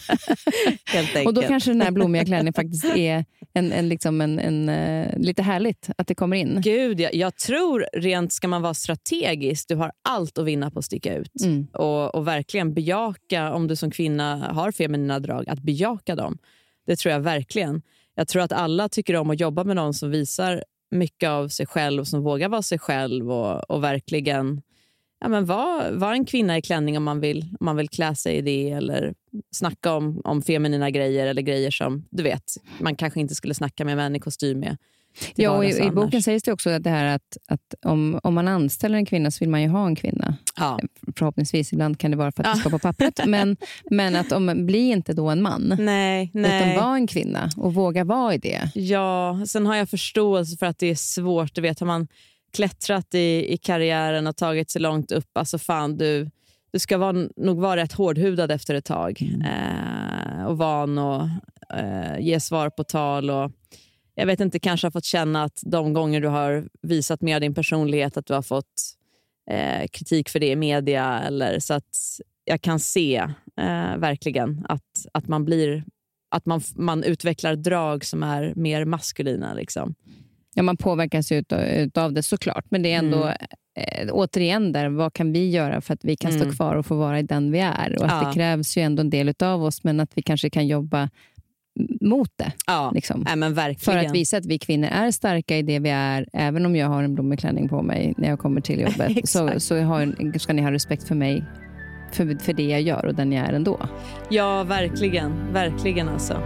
Helt enkelt. Och då kanske den här blommiga klänningen faktiskt är en, en, liksom en, en, uh, lite härligt att det kommer in. Gud, jag, jag tror rent ska man vara strategisk. Du har allt att vinna på att sticka ut. Mm. Och, och verkligen bejaka, om du som kvinna har feminina drag, att bejaka dem. Det tror jag verkligen. Jag tror att alla tycker om att jobba med någon som visar mycket av sig själv och som vågar vara sig själv och, och verkligen ja, men var, var en kvinna i klänning om man vill, om man vill klä sig i det eller snacka om, om feminina grejer eller grejer som, du vet, man kanske inte skulle snacka med män i kostym med. Ja, och i, i boken sägs det också att det här att, att om, om man anställer en kvinna så vill man ju ha en kvinna. Ja. Förhoppningsvis, ibland kan det vara för att det ska på pappret. men, men att om bli inte då en man. Nej, nej. Utan vara en kvinna och våga vara i det. Ja, sen har jag förståelse för att det är svårt. Du vet, har man klättrat i, i karriären och tagit sig långt upp. Alltså fan, du, du ska vara, nog vara rätt hårdhudad efter ett tag. Mm. Eh, och van och eh, ge svar på tal. Och jag vet inte, kanske har fått känna att de gånger du har visat mer din personlighet att du har fått eh, kritik för det i media. Eller, så att jag kan se eh, verkligen att, att man blir att man, man utvecklar drag som är mer maskulina liksom. Ja, man påverkas ut, utav det såklart. Men det är ändå mm. eh, återigen där, vad kan vi göra för att vi kan mm. stå kvar och få vara i den vi är? Och att ja. det krävs ju ändå en del utav oss, men att vi kanske kan jobba mot det. Ja, liksom. ja men verkligen. För att visa att vi kvinnor är starka i det vi är, även om jag har en blommeklänning på mig när jag kommer till jobbet. så så har, ska ni ha respekt för mig, för, för det jag gör och den jag är ändå. Ja, verkligen. Verkligen alltså.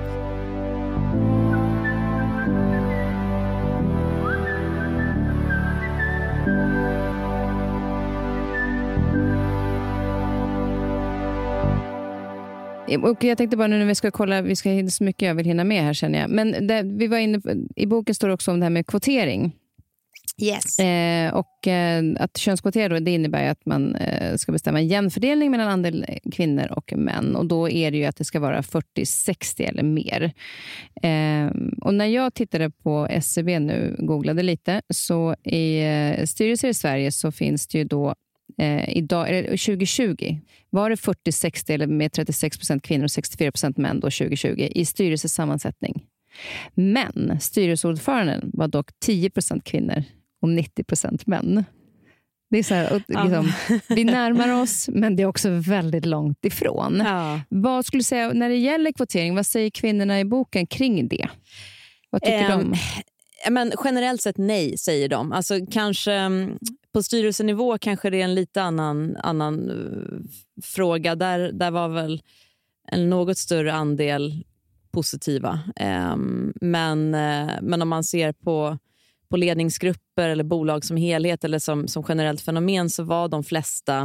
Och jag tänkte bara nu när vi ska kolla, vi ska hinna så mycket jag vill hinna med här känner jag. Men det, vi var inne på, i boken står det också om det här med kvotering. Yes. Eh, och eh, att könskvotera då, det innebär att man eh, ska bestämma en jämn fördelning mellan andel kvinnor och män. Och då är det ju att det ska vara fyrtio sextio eller mer. Eh, och när jag tittade på S C B nu, googlade lite, så i eh, styrelser i Sverige så finns det ju då Eh, idag, eller tjugo tjugo var det fyrtio sextio eller med trettiosex procent kvinnor och sextiofyra procent män då tjugo tjugo i styrelsesammansättning. Men styrelseordföranden var dock tio procent kvinnor och nittio procent män. Det är så här, liksom, vi närmar oss, men det är också väldigt långt ifrån. Ja. Vad skulle du säga när det gäller kvotering, vad säger kvinnorna i boken kring det? Vad tycker um, de? Men generellt sett nej, säger de. Alltså kanske på styrelsenivå kanske det är en lite annan, annan uh, fråga. Där, där var väl en något större andel positiva. Um, men, uh, men om man ser på, på ledningsgrupper eller bolag som helhet eller som, som generellt fenomen, så var de flesta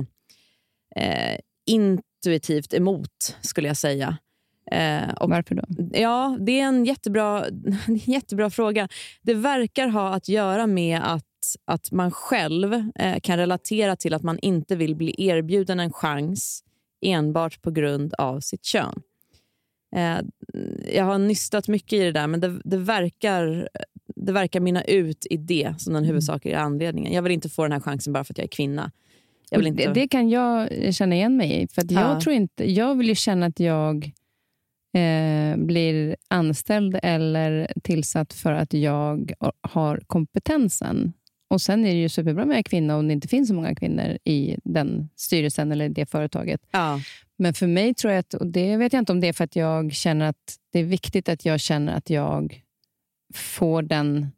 uh, intuitivt emot, skulle jag säga. Eh, och, Varför då? Ja, det är en jättebra, en jättebra fråga. Det verkar ha att göra med att, att man själv eh, kan relatera till att man inte vill bli erbjuden en chans enbart på grund av sitt kön. Eh, jag har nystat mycket i det där, men det, det, verkar, det verkar minna ut i det som den huvudsakliga anledningen. Jag vill inte få den här chansen bara för att jag är kvinna. Jag vill inte... det, det kan jag känna igen mig i. För att jag, ja. tror inte, jag vill ju känna att jag Eh, blir anställd eller tillsatt för att jag har kompetensen. Och sen är det ju superbra med kvinnor om det inte finns så många kvinnor i den styrelsen eller det företaget. Ja. Men för mig tror jag att, och det vet jag inte om det är för att jag känner att det är viktigt att jag känner att jag får den,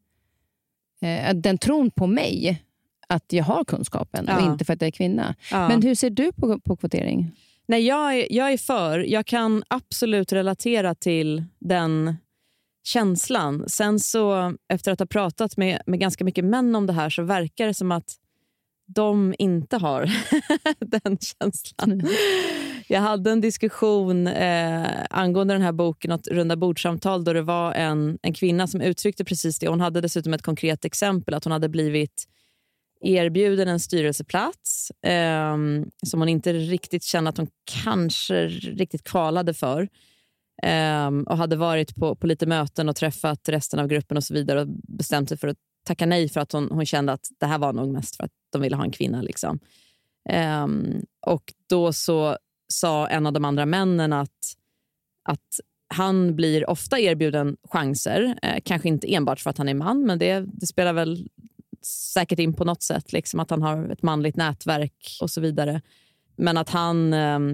eh, den tron på mig att jag har kunskapen ja. och inte för att jag är kvinna. Ja. Men hur ser du på, på kvotering? Nej, jag är, jag är för. Jag kan absolut relatera till den känslan. Sen så, efter att ha pratat med, med ganska mycket män om det här, så verkar det som att de inte har den känslan. Mm. Jag hade en diskussion eh, angående den här boken, ett runda bordsamtal, då det var en, en kvinna som uttryckte precis det. Hon hade dessutom ett konkret exempel, att hon hade blivit erbjuden en styrelseplats eh, som hon inte riktigt kände att hon kanske riktigt kvalade för. Eh, och hade varit på, på lite möten och träffat resten av gruppen och så vidare och bestämt sig för att tacka nej för att hon, hon kände att det här var nog mest för att de ville ha en kvinna. Liksom. Eh, och då så sa en av de andra männen att, att han blir ofta erbjuden chanser. Eh, kanske inte enbart för att han är man, men det, det spelar väl säkert in på något sätt, liksom att han har ett manligt nätverk och så vidare. Men att han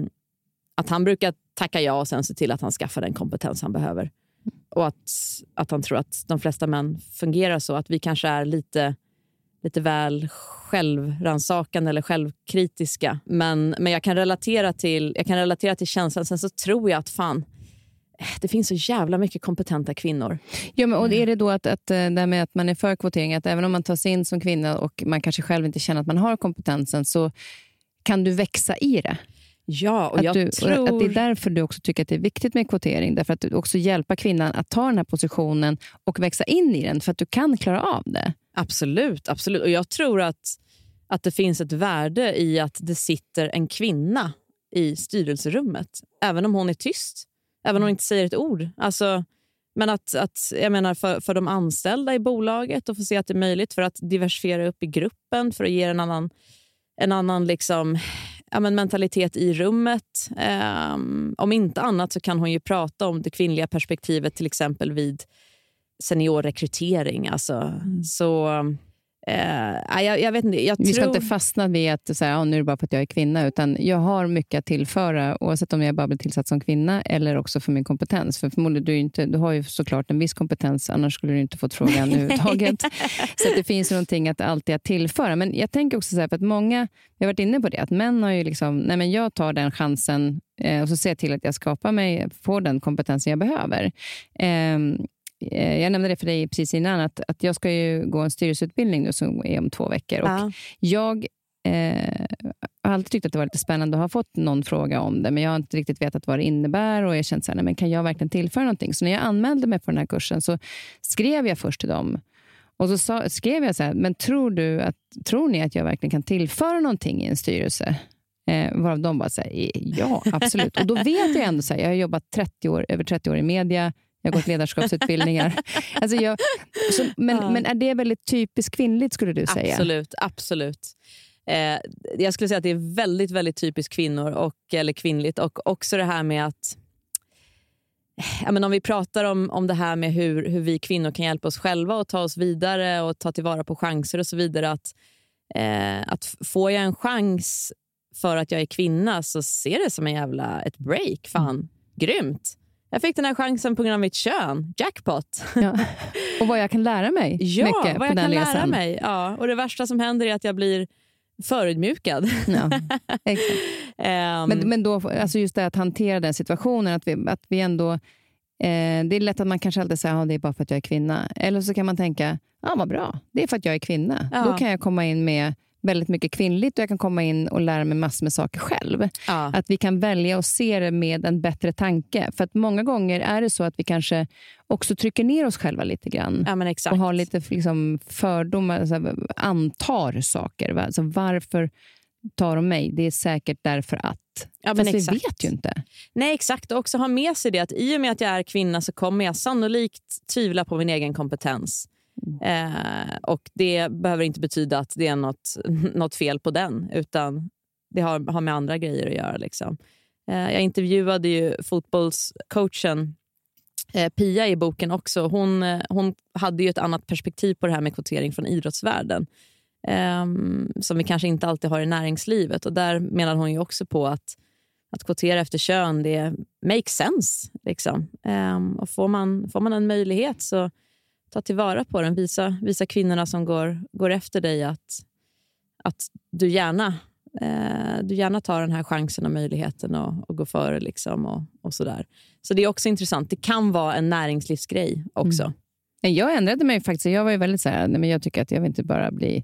att han brukar tacka ja och sen se till att han skaffar den kompetens han behöver. Och att, att han tror att de flesta män fungerar så. Att vi kanske är lite, lite väl självransakande eller självkritiska. Men, men jag kan relatera till jag kan relatera till känslan. Sen så tror jag att fan, det finns så jävla mycket kompetenta kvinnor. Ja, men och är det då att, att det här med att man är för kvotering, att även om man tar sig in som kvinna och man kanske själv inte känner att man har kompetensen, så kan du växa i det? Ja, och att jag du, tror... att det är därför du också tycker att det är viktigt med kvotering, därför att du också hjälper kvinnan att ta den här positionen och växa in i den, för att du kan klara av det. Absolut, absolut. Och jag tror att, att det finns ett värde i att det sitter en kvinna i styrelserummet, även om hon är tyst. Även om hon inte säger ett ord. Alltså, men att, att jag menar för, för de anställda i bolaget och få se att det är möjligt, för att diversifiera upp i gruppen, för att ge en annan, en annan liksom, ja, men mentalitet i rummet. Um, om inte annat så kan hon ju prata om det kvinnliga perspektivet, till exempel vid seniorrekrytering. Alltså. Mm. Så eh, jag, jag vet inte. Jag Vi tror... ska inte fastna vid att säga, ja, nu är det bara för att jag är kvinna, utan jag har mycket att tillföra, oavsett om jag bara blir tillsatt som kvinna eller också för min kompetens. För förmodligen du, inte, du har ju såklart en viss kompetens, annars skulle du inte fått frågan överhuvudtaget. Så att det finns någonting att alltid att tillföra. Men jag tänker också så här, för att många, jag har varit inne på det, att män har ju liksom, nej men jag tar den chansen eh, och så ser till att jag skapar mig, får den kompetensen jag behöver. Eh, Jag nämnde det för dig precis innan att, att jag ska ju gå en styrelseutbildning nu som är om två veckor. Och ja. jag eh, har alltid tyckt att det var lite spännande att ha fått någon fråga om det, men jag har inte riktigt vetat vad det innebär och jag kände så här, nej, men kan jag verkligen tillföra någonting? Så när jag anmälde mig på den här kursen så skrev jag först till dem och så sa, skrev jag så här, men tror du att, tror ni att jag verkligen kan tillföra någonting i en styrelse? Eh, varav de bara säger, ja absolut. Och då vet jag ändå så här, jag har jobbat trettio år, över trettio år i media. Jag har gått ledarskapsutbildningar. Alltså jag, så, men, ja. men är det väldigt typiskt kvinnligt skulle du säga? Absolut, absolut. Eh, jag skulle säga att det är väldigt, väldigt typiskt kvinnor och, eller kvinnligt. Och också det här med att ja, men om vi pratar om, om det här med hur, hur vi kvinnor kan hjälpa oss själva och ta oss vidare och ta tillvara på chanser och så vidare. Att, eh, att får jag en chans för att jag är kvinna så ser det som en jävla ett break. Fan, mm. grymt. Jag fick den här chansen på grund av mitt kön. Jackpot. Ja. Och vad jag kan lära mig. Ja, mycket vad jag på kan den lära resan. mig. Ja, och det värsta som händer är att jag blir förödmjukad. Ja, exakt. um, men, men då, alltså just det att hantera den situationen, att vi, att vi ändå, eh, det är lätt att man kanske alltid säger, ja, det är bara för att jag är kvinna. Eller så kan man tänka, ja vad bra, det är för att jag är kvinna. Ja. Då kan jag komma in med väldigt mycket kvinnligt och jag kan komma in och lära mig massor med saker själv. Ja. Att vi kan välja och se det med en bättre tanke. För att många gånger är det så att vi kanske också trycker ner oss själva lite grann. Ja, men exakt. Och har lite liksom fördomar, alltså, antar saker. Va? Alltså, varför tar de mig? Det är säkert därför att. Ja, men vi vet ju inte. Nej, exakt. Och också ha med sig det att i och med att jag är kvinna så kommer jag sannolikt tvivla på min egen kompetens. Eh, och det behöver inte betyda att det är något, något fel på den, utan det har, har med andra grejer att göra liksom. eh, jag intervjuade ju fotbollscoachen eh, Pia i boken också. Hon, eh, hon hade ju ett annat perspektiv på det här med kvotering från idrottsvärlden eh, som vi kanske inte alltid har i näringslivet, och där menar hon ju också på att att kvotera efter kön, det makes sense liksom. eh, och får man, får man en möjlighet så ta tillvara på den, visa, visa kvinnorna som går, går efter dig att, att du, gärna, eh, du gärna tar den här chansen och möjligheten och, och gå före liksom och, och sådär. Så det är också intressant. Det kan vara en näringslivsgrej också. Mm. Jag ändrade mig faktiskt. Jag var ju väldigt så här, nej, men jag tycker att jag vill inte bara bli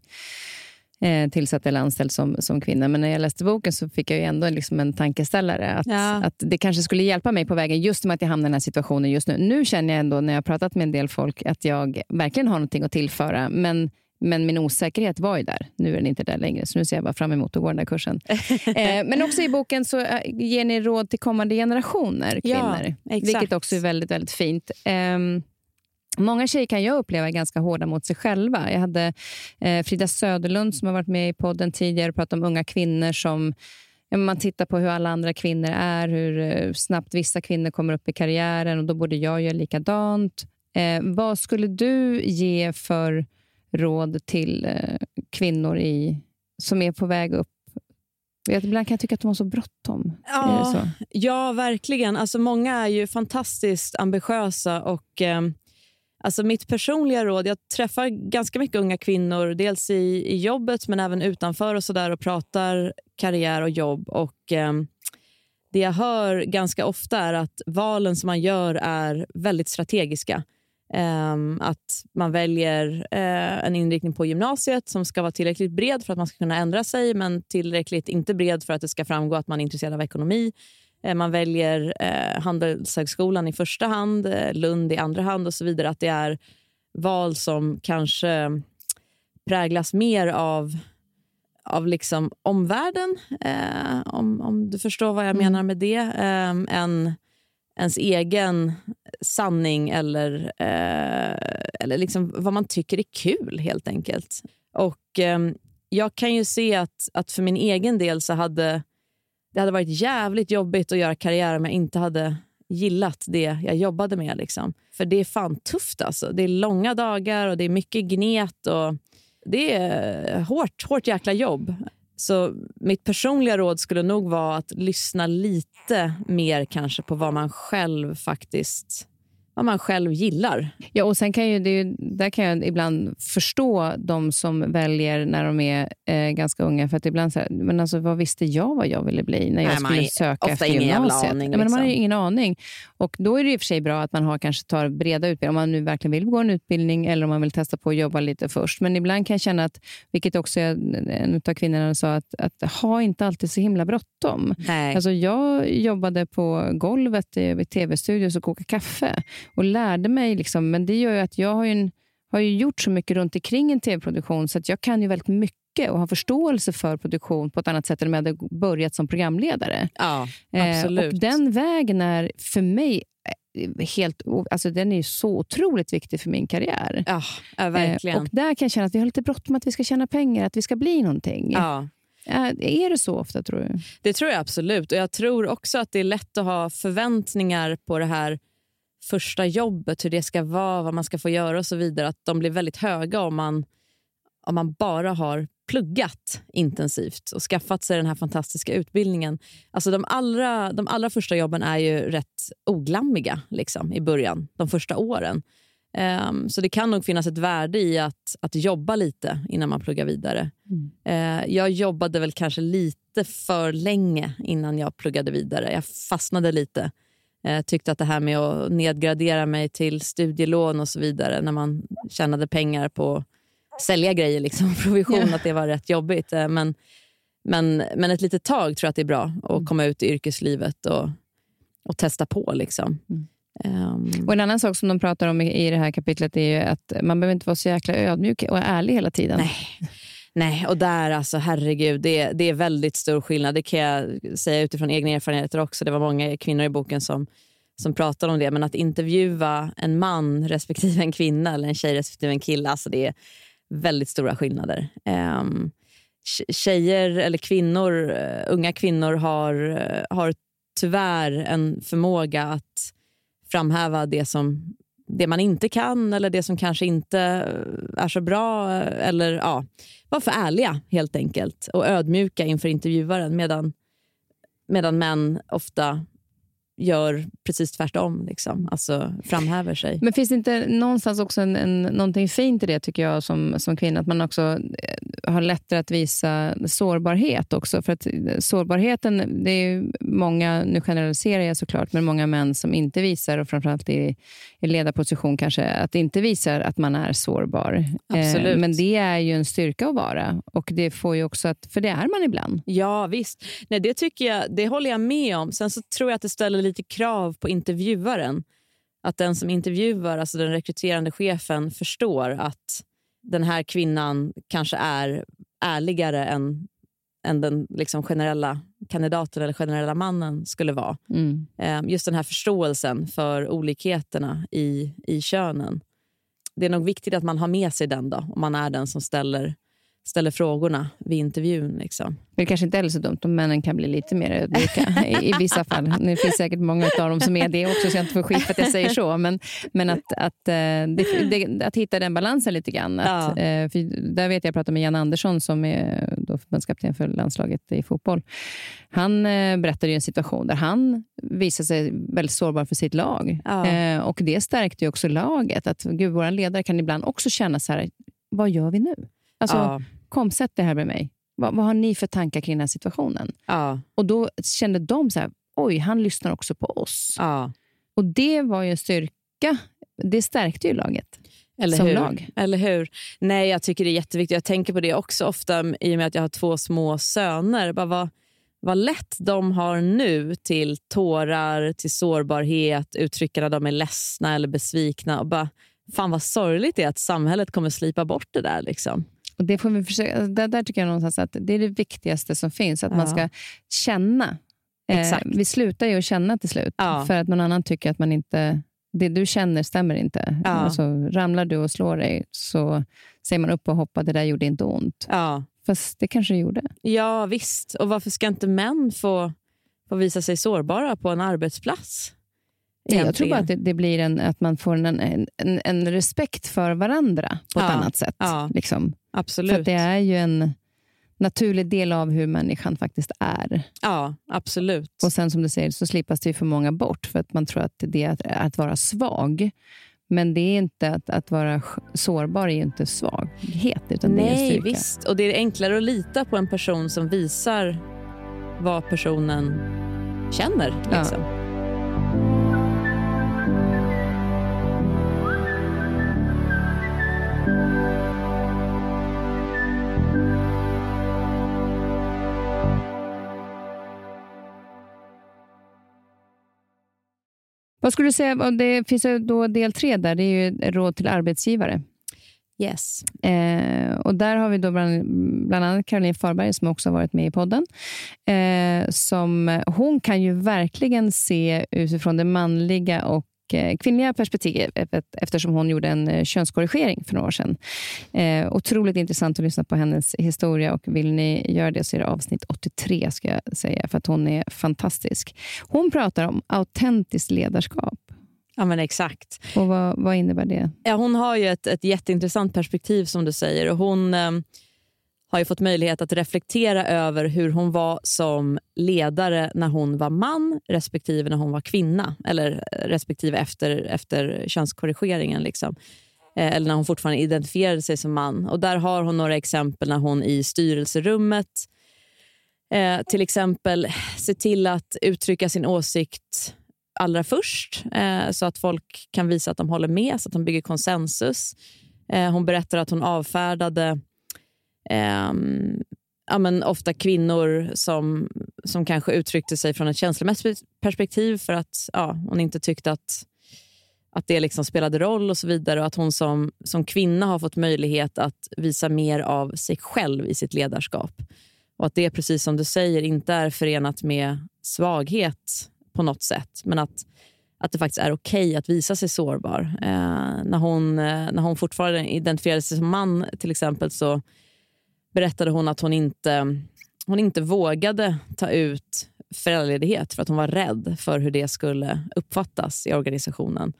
eh, tillsatt eller anställd som, som kvinna. Men när jag läste boken så fick jag ju ändå liksom en tankeställare att, ja. att det kanske skulle hjälpa mig på vägen just med att jag hamnar i den här situationen just nu. Nu känner jag ändå när jag har pratat med en del folk att jag verkligen har någonting att tillföra, men, men min osäkerhet var ju där. Nu är den inte där längre, så nu ser jag bara fram emot att gå den där kursen. eh, men också i boken så ger ni råd till kommande generationer kvinnor, ja, vilket också är väldigt, väldigt fint. Eh, Många tjejer kan jag uppleva ganska hårda mot sig själva. Jag hade eh, Frida Söderlund som har varit med i podden tidigare och pratat om unga kvinnor som, ja, man tittar på hur alla andra kvinnor är, hur eh, snabbt vissa kvinnor kommer upp i karriären och då borde jag göra likadant. Eh, vad skulle du ge för råd till eh, kvinnor i, som är på väg upp? Ibland kan jag tycka att de har så bråttom. Ja, är det så? Ja, verkligen. Alltså, många är ju fantastiskt ambitiösa och eh, alltså mitt personliga råd, jag träffar ganska mycket unga kvinnor, dels i, i jobbet men även utanför och sådär, och pratar karriär och jobb. Och eh, det jag hör ganska ofta är att valen som man gör är väldigt strategiska. Eh, att man väljer eh, en inriktning på gymnasiet som ska vara tillräckligt bred för att man ska kunna ändra sig, men tillräckligt inte bred för att det ska framgå att man är intresserad av ekonomi. Man väljer eh, Handelshögskolan i första hand, eh, Lund i andra hand och så vidare. Att det är val som kanske präglas mer av, av liksom omvärlden, eh, om, om du förstår vad jag mm. menar med det, eh, än ens egen sanning eller, eh, eller liksom vad man tycker är kul helt enkelt. Och eh, jag kan ju se att, att för min egen del så hade det hade varit jävligt jobbigt att göra karriär om jag inte hade gillat det jag jobbade med. Liksom. För det är fan tufft alltså. Det är långa dagar och det är mycket gnet och det är hårt, hårt jäkla jobb. Så mitt personliga råd skulle nog vara att lyssna lite mer kanske på vad man själv faktiskt vad man själv gillar. Ja, och sen kan ju det, där kan jag ibland förstå de som väljer när de är eh, ganska unga, för att ibland så här, men alltså vad visste jag vad jag ville bli när jag Nej, skulle man, söka ofta efter ingen gymnasiet. aning, Nej, men man har ju liksom. ingen aning. Och då är det i och för sig bra att man har kanske tar breda utbildningar om man nu verkligen vill gå en utbildning eller om man vill testa på att jobba lite först. Men ibland kan jag känna att, vilket också är en av kvinnorna sa, att, att ha inte alltid så himla bråttom. Nej. Alltså jag jobbade på golvet i tv-studios och kokade kaffe och lärde mig liksom, men det gör ju att jag har ju, en, har ju gjort så mycket runt omkring en tv-produktion så att jag kan ju väldigt mycket och har förståelse för produktion på ett annat sätt än om jag hade börjat som programledare. Ja, absolut. Eh, och den vägen är för mig helt, alltså den är ju så otroligt viktig för min karriär. Ja, ja verkligen. Eh, och där kan jag känna att vi har lite bråttom att vi ska tjäna pengar, att vi ska bli någonting. Ja. Är det så ofta, tror du? Det tror jag absolut. Och jag tror också att det är lätt att ha förväntningar på det här första jobbet, hur det ska vara, vad man ska få göra och så vidare. Att de blir väldigt höga om man, om man bara har pluggat intensivt och skaffat sig den här fantastiska utbildningen. Alltså de allra, de allra första jobben är ju rätt oglammiga liksom, i början, de första åren. Um, så det kan nog finnas ett värde i att, att jobba lite innan man pluggar vidare. Mm. Uh, jag jobbade väl kanske lite för länge innan jag pluggade vidare. Jag fastnade lite. Uh, tyckte att det här med att nedgradera mig till studielån och så vidare när man tjänade pengar på sälja grejer, liksom, provision, yeah. att det var rätt jobbigt. Uh, men, men, men ett litet tag tror jag att det är bra att mm. komma ut i yrkeslivet och, och testa på liksom. Mm. Um. Och en annan sak som de pratar om i, i det här kapitlet är ju att man behöver inte vara så jäkla ödmjuk och ärlig hela tiden. Nej, Nej och där alltså herregud, det, det är väldigt stor skillnad. Det kan jag säga utifrån egna erfarenheter också. Det var många kvinnor i boken som, som pratade om det. Men att intervjua en man respektive en kvinna eller en tjej respektive en kille, alltså det är väldigt stora skillnader. Um, tjejer eller kvinnor, unga kvinnor har, har tyvärr en förmåga att framhäva det som det man inte kan eller det som kanske inte är så bra, eller ja, vara för ärliga helt enkelt och ödmjuka inför intervjuaren, medan, medan män ofta gör precis tvärtom liksom, alltså framhäver sig. Men finns det inte någonstans också en, en, någonting fint i det, tycker jag, som, som kvinna, att man också har lättare att visa sårbarhet också, för att sårbarheten, det är ju många, nu generaliserar jag såklart, men många män som inte visar, och framförallt i, i ledarposition kanske, att inte visar att man är sårbar. Absolut. Eh, men det är ju en styrka att vara, och det får ju också att, för det är man ibland. Ja visst, nej det tycker jag, det håller jag med om. Sen så tror jag att det ställer lite krav på intervjuaren, att den som intervjuar, alltså den rekryterande chefen, förstår att den här kvinnan kanske är ärligare än, än den liksom generella kandidaten eller generella mannen skulle vara. Mm. Just den här förståelsen för olikheterna i, i könen. Det är nog viktigt att man har med sig den då, om man är den som ställer ställer frågorna vid intervjun. Liksom. Det kanske inte är så dumt om männen kan bli lite mer ödmjuka i, i vissa fall. Det finns säkert många av dem som är det också, så jag inte får skit för att jag säger så. Men, men att, att, det, det, att hitta den balansen lite grann. Att, ja. För där vet jag, jag pratade med Jan Andersson som är då förbundskapten för landslaget i fotboll. Han berättade ju en situation där han visade sig väldigt sårbar för sitt lag. Ja. Och det stärkte ju också laget. Att gud, våra ledare kan ibland också känna så här, vad gör vi nu? Alltså, ja. kom, sätt det här med mig. Vad, vad har ni för tankar kring den här situationen? Ja. Och då kände de så här, oj, han lyssnar också på oss. Ja. Och det var ju en styrka. Det stärkte ju laget. Eller som hur? lag. Eller hur? Nej, jag tycker det är jätteviktigt. Jag tänker på det också ofta i och med att jag har två små söner. Bara vad, vad lätt de har nu till tårar, till sårbarhet, uttrycka när de är ledsna eller besvikna. Och bara, fan vad sorgligt det är att samhället kommer slipa bort det där liksom. Och det får vi försöka, där, där tycker jag någonstans att det är det viktigaste som finns, att ja. man ska känna. Eh, vi slutar ju att känna till slut, ja. för att någon annan tycker att man inte, det du känner stämmer inte. Ja. Alltså, ramlar du och slår dig, så säger man upp och hoppar, det där gjorde inte ont. Ja. Fast det kanske gjorde. Ja visst, och varför ska inte män få, få visa sig sårbara på en arbetsplats? Egentligen. Jag tror bara att det, det blir en, att man får en, en, en respekt för varandra på ett ja, annat sätt. Ja, liksom. absolut. För att det är ju en naturlig del av hur människan faktiskt är. Ja, absolut. Och sen som du säger så slippas det ju för många bort för att man tror att det är att, att vara svag. Men det är inte att, att vara sårbar är ju inte svaghet utan Nej, det är en styrka. Visst. Och det är enklare att lita på en person som visar vad personen känner. Liksom. Ja. Vad skulle du säga, det finns ju då del tre där, det är ju råd till arbetsgivare. Yes. Eh, och där har vi då bland, bland annat Caroline Farberg som också har varit med i podden. Eh, som, hon kan ju verkligen se utifrån det manliga och eh, kvinnliga perspektivet eftersom hon gjorde en eh, könskorrigering för några år sedan. Eh, otroligt intressant att lyssna på hennes historia och vill ni göra det så är det avsnitt åttiotre ska jag säga för att hon är fantastisk. Hon pratar om autentiskt ledarskap. Ja, men exakt. Och vad, vad innebär det? Ja, hon har ju ett, ett jätteintressant perspektiv som du säger. Och hon eh, har ju fått möjlighet att reflektera över hur hon var som ledare när hon var man respektive när hon var kvinna. Eller respektive efter, efter könskorrigeringen. Liksom. Eh, eller när hon fortfarande identifierade sig som man. Och där har hon några exempel när hon i styrelserummet eh, till exempel ser till att uttrycka sin åsikt allra först eh, så att folk kan visa att de håller med så att de bygger konsensus. Eh, hon berättar att hon avfärdade eh, ja, men ofta kvinnor som, som kanske uttryckte sig från ett känslomässigt perspektiv för att ja, hon inte tyckte att, att det liksom spelade roll och så vidare och att hon som, som kvinna har fått möjlighet att visa mer av sig själv i sitt ledarskap. Och att det precis som du säger inte är förenat med svaghet på något sätt. Men att, att det faktiskt är okej att visa sig sårbar. Eh, när, hon, eh, när hon fortfarande identifierade sig som man till exempel så berättade hon att hon inte, hon inte vågade ta ut föräldraledighet för att hon var rädd för hur det skulle uppfattas i organisationen.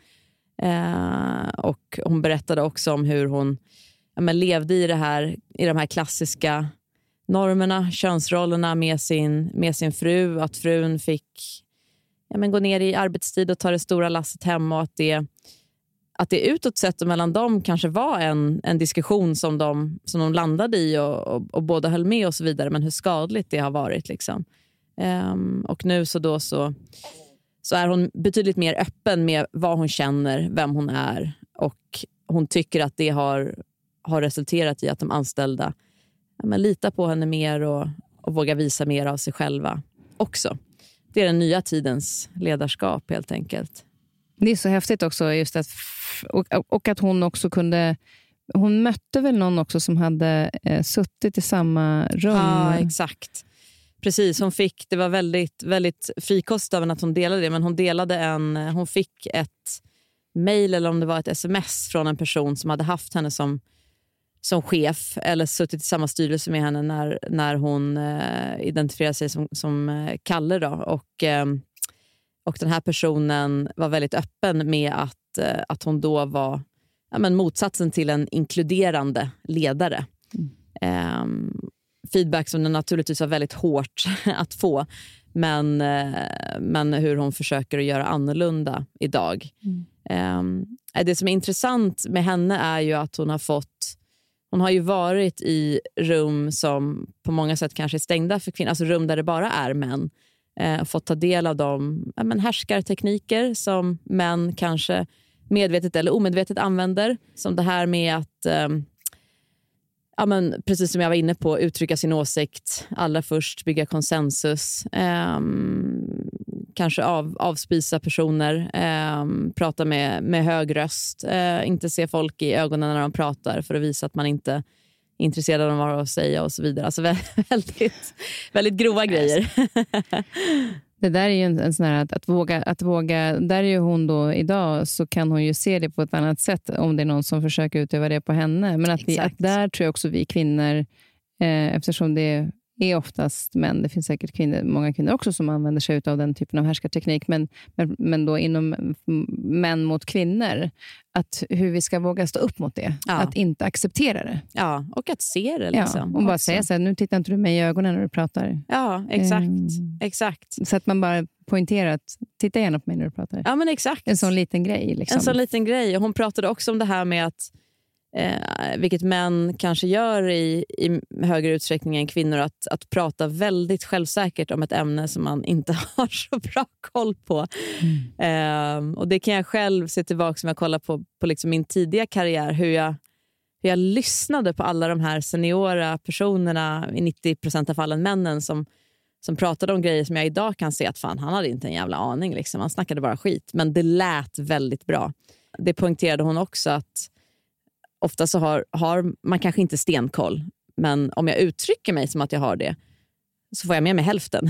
Eh, och hon berättade också om hur hon ja, men levde i, det här, i de här klassiska normerna, könsrollerna med sin, med sin fru. Att frun fick ja, men gå ner i arbetstid och ta det stora lasset hem och att det, att det utåt sett och mellan dem kanske var en, en diskussion som de, som de landade i och, och, och båda höll med och så vidare, men hur skadligt det har varit liksom. Um, och nu så då så, så är hon betydligt mer öppen med vad hon känner, vem hon är och hon tycker att det har, har resulterat i att de anställda ja, men litar på henne mer och, och vågar visa mer av sig själva också. Det är den nya tidens ledarskap helt enkelt. Det är så häftigt också just att och, och att hon också kunde hon mötte väl någon också som hade eh, suttit i samma rum. Ja, exakt. Precis, hon fick det var väldigt väldigt frikost av att hon delade det, men hon delade en hon fick ett mejl eller om det var ett sms från en person som hade haft henne som som chef eller suttit i samma styrelse med henne när, när hon eh, identifierade sig som, som eh, Kalle då. Och, eh, och den här personen var väldigt öppen med att, eh, att hon då var ja, men motsatsen till en inkluderande ledare. Mm. Eh, feedback som det naturligtvis var väldigt hårt att få. Men, eh, men hur hon försöker att göra annorlunda idag. Mm. Eh, det som är intressant med henne är ju att hon har fått Hon har ju varit i rum som på många sätt kanske är stängda för kvinnor. Alltså rum där det bara är män. Eh, fått ta del av de ja, men härskartekniker som män kanske medvetet eller omedvetet använder. Som det här med att, eh, ja, men precis som jag var inne på, uttrycka sin åsikt allra först, bygga konsensus. Eh, kanske av, avspisa personer, eh, prata med, med hög röst, eh, inte se folk i ögonen när de pratar för att visa att man inte är intresserad av vad de har att säga och så vidare. Alltså väldigt, väldigt grova grejer. Det där är ju en, en sån här att, att, våga, att våga, där är ju hon då idag så kan hon ju se det på ett annat sätt om det är någon som försöker utöva det på henne. Men att, vi, att där tror jag också vi kvinnor, eh, eftersom det är oftast män. Det finns säkert kvinnor, många kvinnor också som använder sig av den typen av härskarteknik. Men, men, men då inom män mot kvinnor. Att hur vi ska våga stå upp mot det. Ja. Att inte acceptera det. Ja, och att se det liksom. Ja, och bara också säga så här, nu tittar inte du mig i ögonen när du pratar. Ja, exakt. Um, exakt. Så att man bara poängterar att titta gärna på mig när du pratar. Ja, men exakt. En sån liten grej. Liksom. En sån liten grej. Hon pratade också om det här med att Eh, vilket män kanske gör i, i högre utsträckning än kvinnor, att, att prata väldigt självsäkert om ett ämne som man inte har så bra koll på. Mm. Eh, och det kan jag själv se tillbaka som jag kollar på, på liksom min tidiga karriär, hur jag, hur jag lyssnade på alla de här seniora personerna, i nittio procent av fallen männen, som, som pratade om grejer som jag idag kan se att fan, han hade inte en jävla aning. Liksom. Han snackade bara skit, men det lät väldigt bra. Det poängterade hon också, att ofta så har, har man kanske inte stenkoll. Men om jag uttrycker mig som att jag har det, så får jag med mig hälften.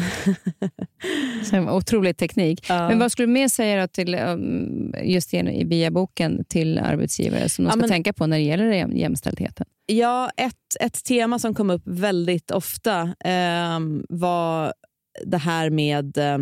Så en otrolig teknik. Ja. Men vad skulle du mer säga till, just i via boken till arbetsgivare som de ska ja, men, tänka på när det gäller jämställdheten? Ja, ett, ett tema som kom upp väldigt ofta eh, var det här med eh,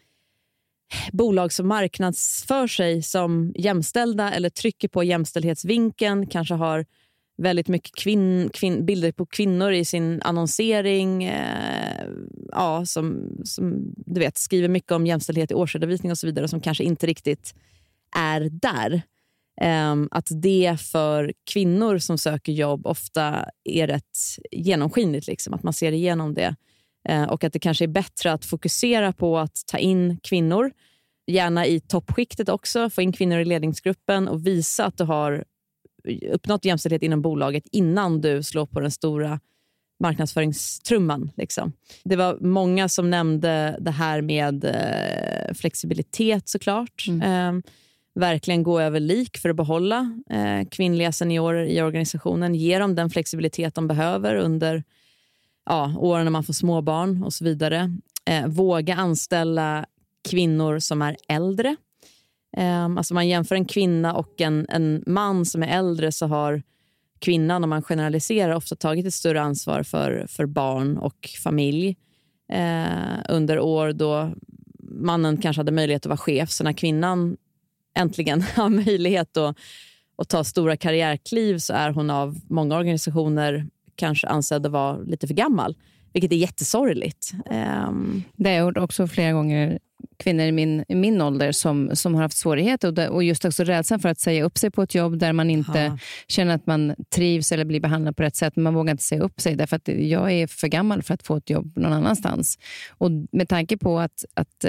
bolag som marknadsför sig som jämställda eller trycker på jämställdhetsvinkeln, kanske har väldigt mycket kvinn, kvinn, bilder på kvinnor i sin annonsering, eh, ja, som, som du vet, skriver mycket om jämställdhet i årsredovisning och så vidare, som kanske inte riktigt är där. Eh, att det för kvinnor som söker jobb ofta är rätt genomskinligt, liksom, att man ser igenom det. Eh, och att det kanske är bättre att fokusera på att ta in kvinnor, gärna i toppskiktet också, få in kvinnor i ledningsgruppen och visa att du har uppnått jämställdhet inom bolaget innan du slår på den stora marknadsföringstrumman. Liksom. Det var många som nämnde det här med eh, flexibilitet såklart. Mm. Eh, verkligen gå över lik för att behålla eh, kvinnliga seniorer i organisationen. Ge dem den flexibilitet de behöver under ja, åren när man får småbarn och så vidare. Eh, våga anställa kvinnor som är äldre. Eh, alltså man jämför en kvinna och en, en man som är äldre, så har kvinnan, om man generaliserar, ofta tagit ett större ansvar för, för barn och familj eh, under år då mannen kanske hade möjlighet att vara chef. Så när kvinnan äntligen har möjlighet att, att ta stora karriärkliv, så är hon av många organisationer kanske ansedd att vara lite för gammal, vilket är jättesorgligt. Um... Det är också flera gånger kvinnor i min, i min ålder som, som har haft svårigheter och, där, och just också rädslan för att säga upp sig på ett jobb där man inte ja. känner att man trivs eller blir behandlad på rätt sätt. Men man vågar inte säga upp sig därför att jag är för gammal för att få ett jobb någon annanstans. Och med tanke på att, att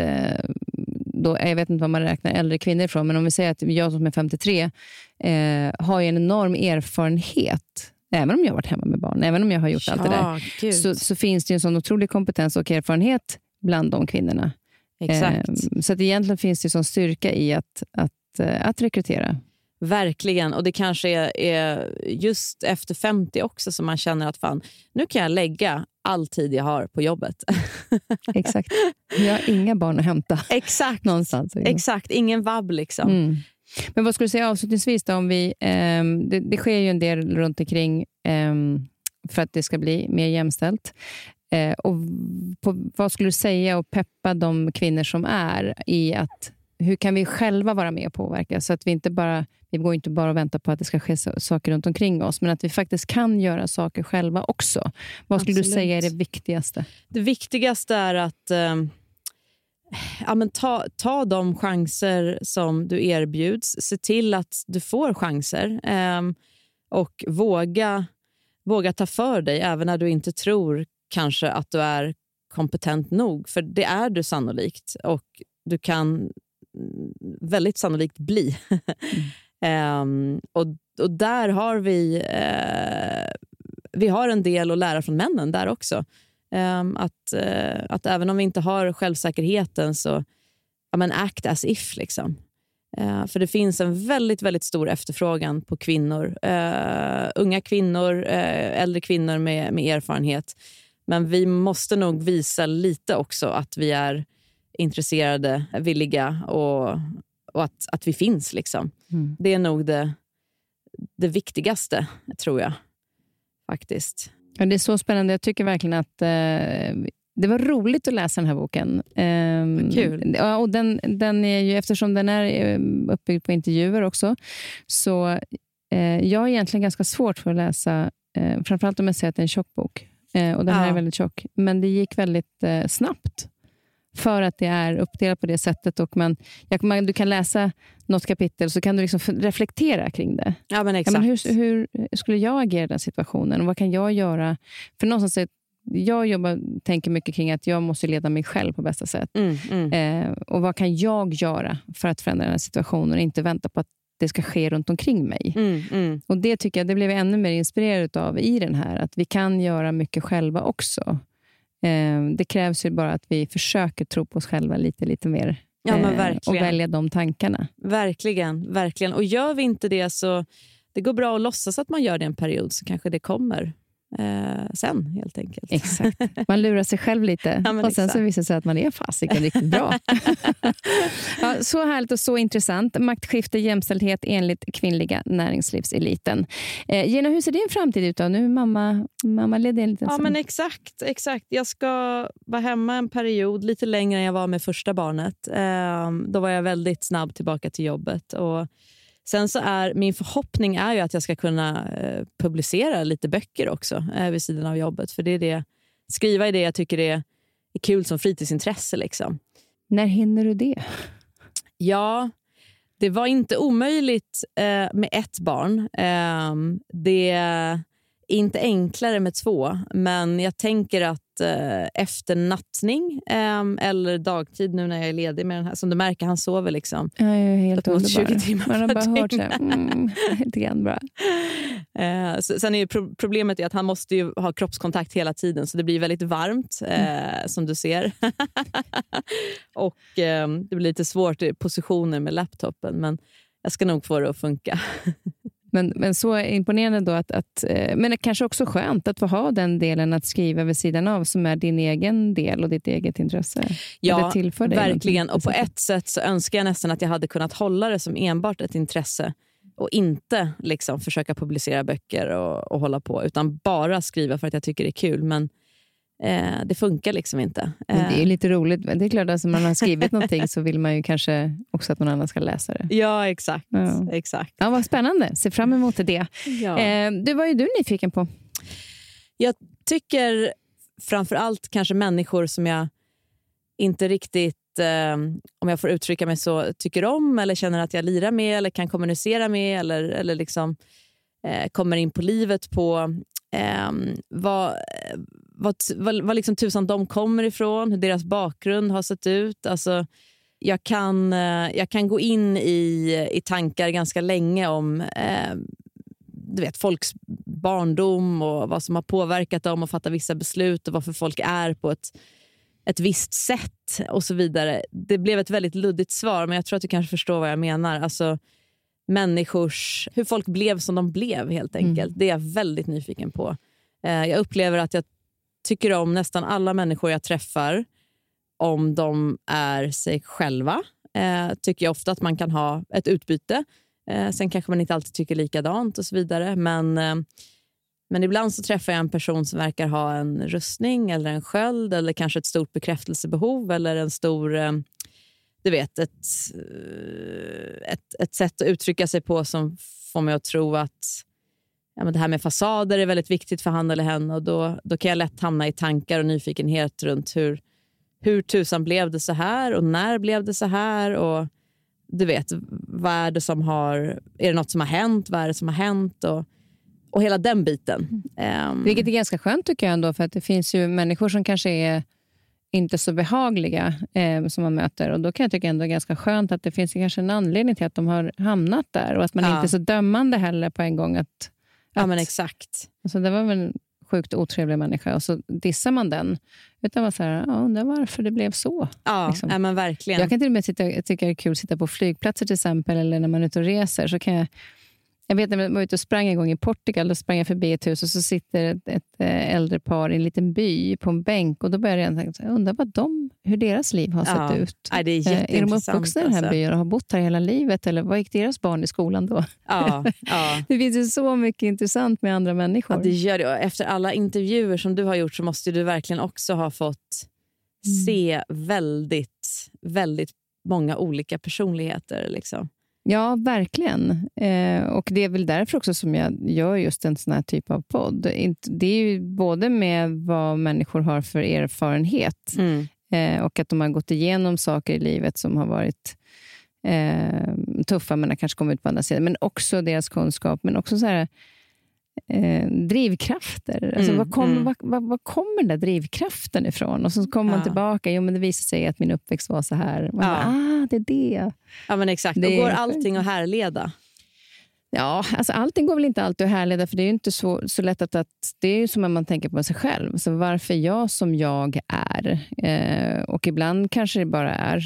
då, jag vet inte vad man räknar äldre kvinnor ifrån, men om vi säger att jag som är femtiotre eh, har en enorm erfarenhet. Även om jag har varit hemma med barn, även om jag har gjort ja, allt det där, så, så finns det en sån otrolig kompetens och erfarenhet bland de kvinnorna. Exakt. Eh, så att egentligen finns det en sån styrka i att, att, att rekrytera. Verkligen, och det kanske är, är just efter femtio också som man känner att fan, nu kan jag lägga all tid jag har på jobbet. Exakt. Jag har inga barn att hämta. Exakt. Någonstans. Exakt, ingen vabb liksom. Mm. Men vad skulle du säga avslutningsvis då, om vi, eh, det, det sker ju en del runt omkring eh, för att det ska bli mer jämställt. Eh, och på, vad skulle du säga och peppa de kvinnor som är i att hur kan vi själva vara med och påverka, så att vi inte bara, vi går inte bara och väntar på att det ska ske saker runt omkring oss, men att vi faktiskt kan göra saker själva också. Vad skulle Absolut. du säga är det viktigaste? Det viktigaste är att eh, ja, men ta, ta de chanser som du erbjuds. Se till att du får chanser. Eh, och våga, våga ta för dig även när du inte tror kanske att du är kompetent nog. För det är du sannolikt. Och du kan väldigt sannolikt bli. mm. eh, och, och där har vi eh, vi har en del att lära från männen där också. Um, att, uh, att även om vi inte har självsäkerheten, så ja, men act as if liksom. Uh, för det finns en väldigt, väldigt stor efterfrågan på kvinnor. Uh, unga kvinnor, uh, äldre kvinnor med, med erfarenhet. Men vi måste nog visa lite också att vi är intresserade, villiga och, och att, att vi finns liksom. Mm. Det är nog det, det viktigaste, tror jag. Faktiskt. Ja, det är så spännande. Jag tycker verkligen att eh, det var roligt att läsa den här boken. Eh, Kul. Ja, och den, den är ju, eftersom den är uppbyggd på intervjuer också, så eh, jag är egentligen ganska svårt för att läsa, eh, framförallt om jag säger att det är en tjock bok. Eh, och den här Ja. är väldigt tjock. Men det gick väldigt eh, snabbt. För att det är uppdelat på det sättet. Och man, jag, man, du kan läsa något kapitel så kan du liksom reflektera kring det. Ja, men exakt. Ja, men hur, hur skulle jag agera i den situationen? Och vad kan jag göra? För någonstans är, jag jobbar, tänker mycket kring att jag måste leda mig själv på bästa sätt. Mm, mm. Eh, och vad kan jag göra för att förändra den här situationen? Och inte vänta på att det ska ske runt omkring mig. Mm, mm. Och det tycker jag, det blev jag ännu mer inspirerad av i den här. Att vi kan göra mycket själva också. Det krävs ju bara att vi försöker tro på oss själva lite, lite mer. Ja, men eh, verkligen. och välja de tankarna. Verkligen, verkligen. Och gör vi inte det så det går bra att låtsas att man gör det en period så kanske det kommer eh, sen helt enkelt. Exakt. Man lurar sig själv lite Ja, men och sen exakt. så visar det sig att man är fasiken riktigt bra. Ja, så härligt och så intressant. Maktskifte, jämställdhet enligt kvinnliga näringslivseliten. Eh, Gina, hur ser din framtid ut då? Nu är mamma, mamma ledig en liten Ja, stund. men exakt, exakt. Jag ska vara hemma en period, lite längre än jag var med första barnet. Eh, då var jag väldigt snabb tillbaka till jobbet. Och sen så är min förhoppning är ju att jag ska kunna eh, publicera lite böcker också eh, vid sidan av jobbet. För det är det, skriva i det jag tycker är, är kul som fritidsintresse liksom. När hinner du det? Ja, det var inte omöjligt eh, med ett barn. Eh, det är inte enklare med två. Men jag tänker att eh, efter nattning eh, eller dagtid nu när jag är ledig med den här. Som du märker, han sover liksom. Jag är helt Uppemot underbar. tjugo timmar Man har per bara hört dygn. så här, mm, lite grann bra. Eh, så, sen är ju pro- problemet är att han måste ju ha kroppskontakt hela tiden. Så det blir väldigt varmt eh, mm. som du ser. Och eh, det blir lite svårt i positioner med laptopen. Men jag ska nog få det att funka. Men, men så imponerande då att, att eh, men det kanske också skönt att få ha den delen att skriva vid sidan av som är din egen del och ditt eget intresse. Ja, tillför dig verkligen. Och på sättet. ett sätt så önskar jag nästan att jag hade kunnat hålla det som enbart ett intresse och inte liksom försöka publicera böcker och, och hålla på, utan bara skriva för att jag tycker det är kul. Men eh, det funkar liksom inte. Men det är ju lite roligt. Det är klart att alltså, man har skrivit någonting så vill man ju kanske också att någon annan ska läsa det. Ja, exakt. Ja. exakt. Ja, vad spännande. Se fram emot det. Ja. Eh, det var ju du nyfiken på. Jag tycker framförallt kanske människor som jag inte riktigt, eh, om jag får uttrycka mig så, tycker om eller känner att jag lirar med eller kan kommunicera med eller, eller liksom eh, kommer in på livet på eh, vad, vad, vad, vad liksom tusan de kommer ifrån, hur deras bakgrund har sett ut. Alltså, jag kan, eh, jag kan gå in i, i tankar ganska länge om eh, du vet, folks barndom och vad som har påverkat dem att fatta vissa beslut och varför folk är på ett, ett visst sätt och så vidare. Det blev ett väldigt luddigt svar, men jag tror att du kanske förstår vad jag menar. Alltså människors, hur folk blev som de blev helt enkelt. Mm. Det är jag väldigt nyfiken på. Eh, jag upplever att jag tycker om nästan alla människor jag träffar om de är sig själva. Eh, tycker jag ofta att man kan ha ett utbyte. Eh, sen kanske man inte alltid tycker likadant och så vidare. Men, eh, men ibland så träffar jag en person som verkar ha en rustning eller en sköld eller kanske ett stort bekräftelsebehov eller en stor, eh, du vet, ett, ett, ett sätt att uttrycka sig på som får mig att tro att ja, men det här med fasader är väldigt viktigt för han eller henne. Och då, då kan jag lätt hamna i tankar och nyfikenhet runt hur, hur tusan blev det så här och när blev det så här och du vet, vad är det som har, är det något som har hänt, vad är det som har hänt och, och hela den biten. Mm. Um, Vilket är ganska skönt tycker jag ändå, för att det finns ju människor som kanske är inte så behagliga eh, som man möter, och då kan jag tycka ändå ganska skönt att det finns kanske en anledning till att de har hamnat där och att man ja. inte är så dömande heller på en gång att, att ja men exakt. Alltså det var väl en sjukt otrevlig människa och så dissar man den utan var så här, ja, undrar varför det blev så. Ja, liksom. ja men verkligen. Jag kan till och med sitta, jag tycker det är kul att sitta på flygplatser till exempel, eller när man är ute och reser så kan jag Jag vet när jag var ute och sprang en gång i Portugal, då sprang jag förbi ett hus och så sitter ett, ett äldre par i en liten by på en bänk och då började jag tänka, jag undrar vad de, hur deras liv har sett ja. ut. Ja, det är jätteintressant. Är de uppvuxna i den här byn och har bott här hela livet eller vad gick deras barn i skolan då? Ja, ja. Det finns ju så mycket intressant med andra människor. Ja, det gör det. Efter alla intervjuer som du har gjort så måste du verkligen också ha fått mm. se väldigt, väldigt många olika personligheter liksom. Ja, verkligen. Eh, och det är väl därför också som jag gör just en sån här typ av podd. Det är ju både med vad människor har för erfarenhet mm. eh, och att de har gått igenom saker i livet som har varit eh, tuffa men har kanske kommit ut på andra sidan. Men också deras kunskap, men också så här eh, drivkrafter. Alltså, mm, var kommer mm. var, var, var kom den där drivkraften ifrån? Och så kommer man ja. tillbaka. Jo, men det visar sig att min uppväxt var så här. Man ja. bara, ah, det är det. Ja, men exakt. Det och går allting att härleda? Ja, alltså allting går väl inte alltid att härleda, för det är ju inte så, så lätt att, att det är ju som om man tänker på sig själv. Så varför jag som jag är? Eh, och ibland kanske det bara är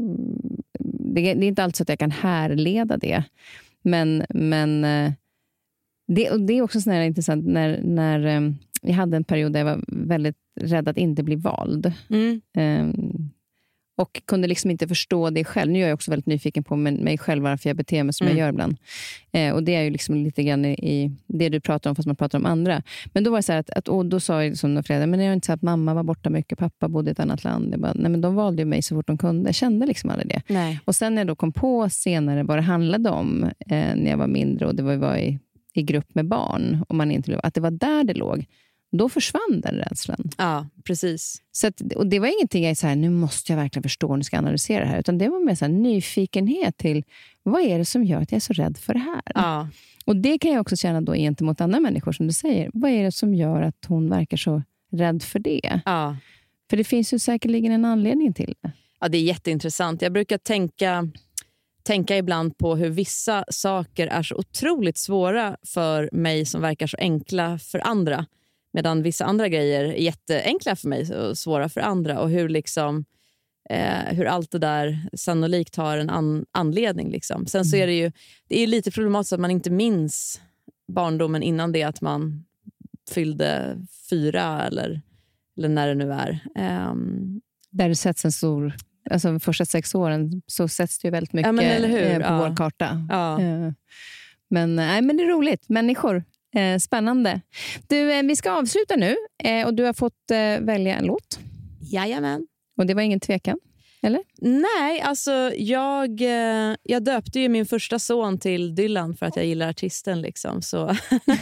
det, det är inte alltid så att jag kan härleda det. Men, men eh, det, och det är också sån här intressant när, när eh, jag hade en period där jag var väldigt rädd att inte bli vald. Mm. Eh, Och kunde liksom inte förstå det själv. Nu är jag också väldigt nyfiken på mig själv, varför jag beter mig som mm. jag gör ibland. Eh, och det är ju liksom lite grann i, i det du pratar om, fast man pratar om andra. Men då var det så här att, att och då sa jag som fredag, men det är inte så att mamma var borta mycket, pappa bodde i ett annat land. Jag bara, nej, men de valde ju mig så fort de kunde. Jag kände liksom aldrig det. Nej. Och sen när jag då kom på senare vad det handlade om eh, när jag var mindre och det var, var i, i grupp med barn, och man inte, att det var där det låg. Då försvann den rädslan. Ja, precis. Så att, och det var ingenting jag så här, nu måste jag verkligen förstå, nu ska jag analysera det här. Utan det var mer så här, nyfikenhet till, vad är det som gör att jag är så rädd för det här? Ja. Och det kan jag också känna då gentemot andra människor som du säger. Vad är det som gör att hon verkar så rädd för det? Ja. För det finns ju säkerligen en anledning till det. Ja, det är jätteintressant. Jag brukar tänka... tänka ibland på hur vissa saker är så otroligt svåra för mig som verkar så enkla för andra. Medan vissa andra grejer är jätteenkla för mig och svåra för andra. Och hur, liksom, eh, hur allt det där sannolikt har en an- anledning. Liksom. Sen så är det ju det är lite problematiskt att man inte minns barndomen innan det att man fyllde fyra eller, eller när det nu är. Um, Där det sätts en stor... Alltså de första sex åren så sätts det ju väldigt mycket ja, men eller hur? på ja. vår karta. Ja. Men, nej, men det är roligt. Människor. Eh, spännande. Du, eh, vi ska avsluta nu. Eh, och du har fått eh, välja en låt. Jajamän. Och det var ingen tvekan, eller? Nej, alltså jag, eh, jag döpte ju min första son till Dylan för att jag gillar artisten. Liksom, så.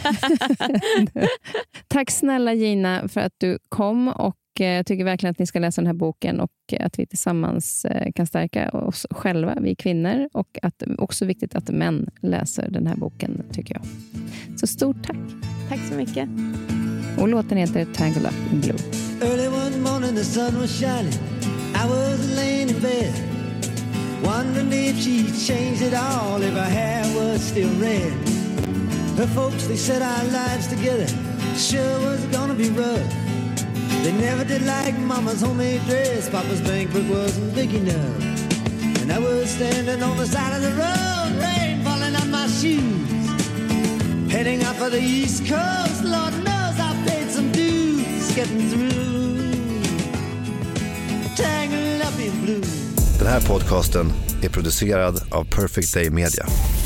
Tack snälla Gina för att du kom, och jag tycker verkligen att ni ska läsa den här boken och att vi tillsammans kan stärka oss själva, vi kvinnor, och att det är också viktigt att män läser den här boken, tycker jag. Så stort tack. Tack så mycket. Och låten heter Tangled Up in Blue. Early one morning the sun was shining, I was laying in bed, wondering if she'd changed it all, if her hair was still red. Her folks, they said our lives together sure was gonna be rough. They never did like Mama's homemade dress, Papa's bank book wasn't big enough. And I was standing on the side of the road, rain falling on my shoes, heading up for the East Coast. Lord knows I paid some dues getting through. Tangled up in blue. Den här podcasten är producerad av Perfect Day Media.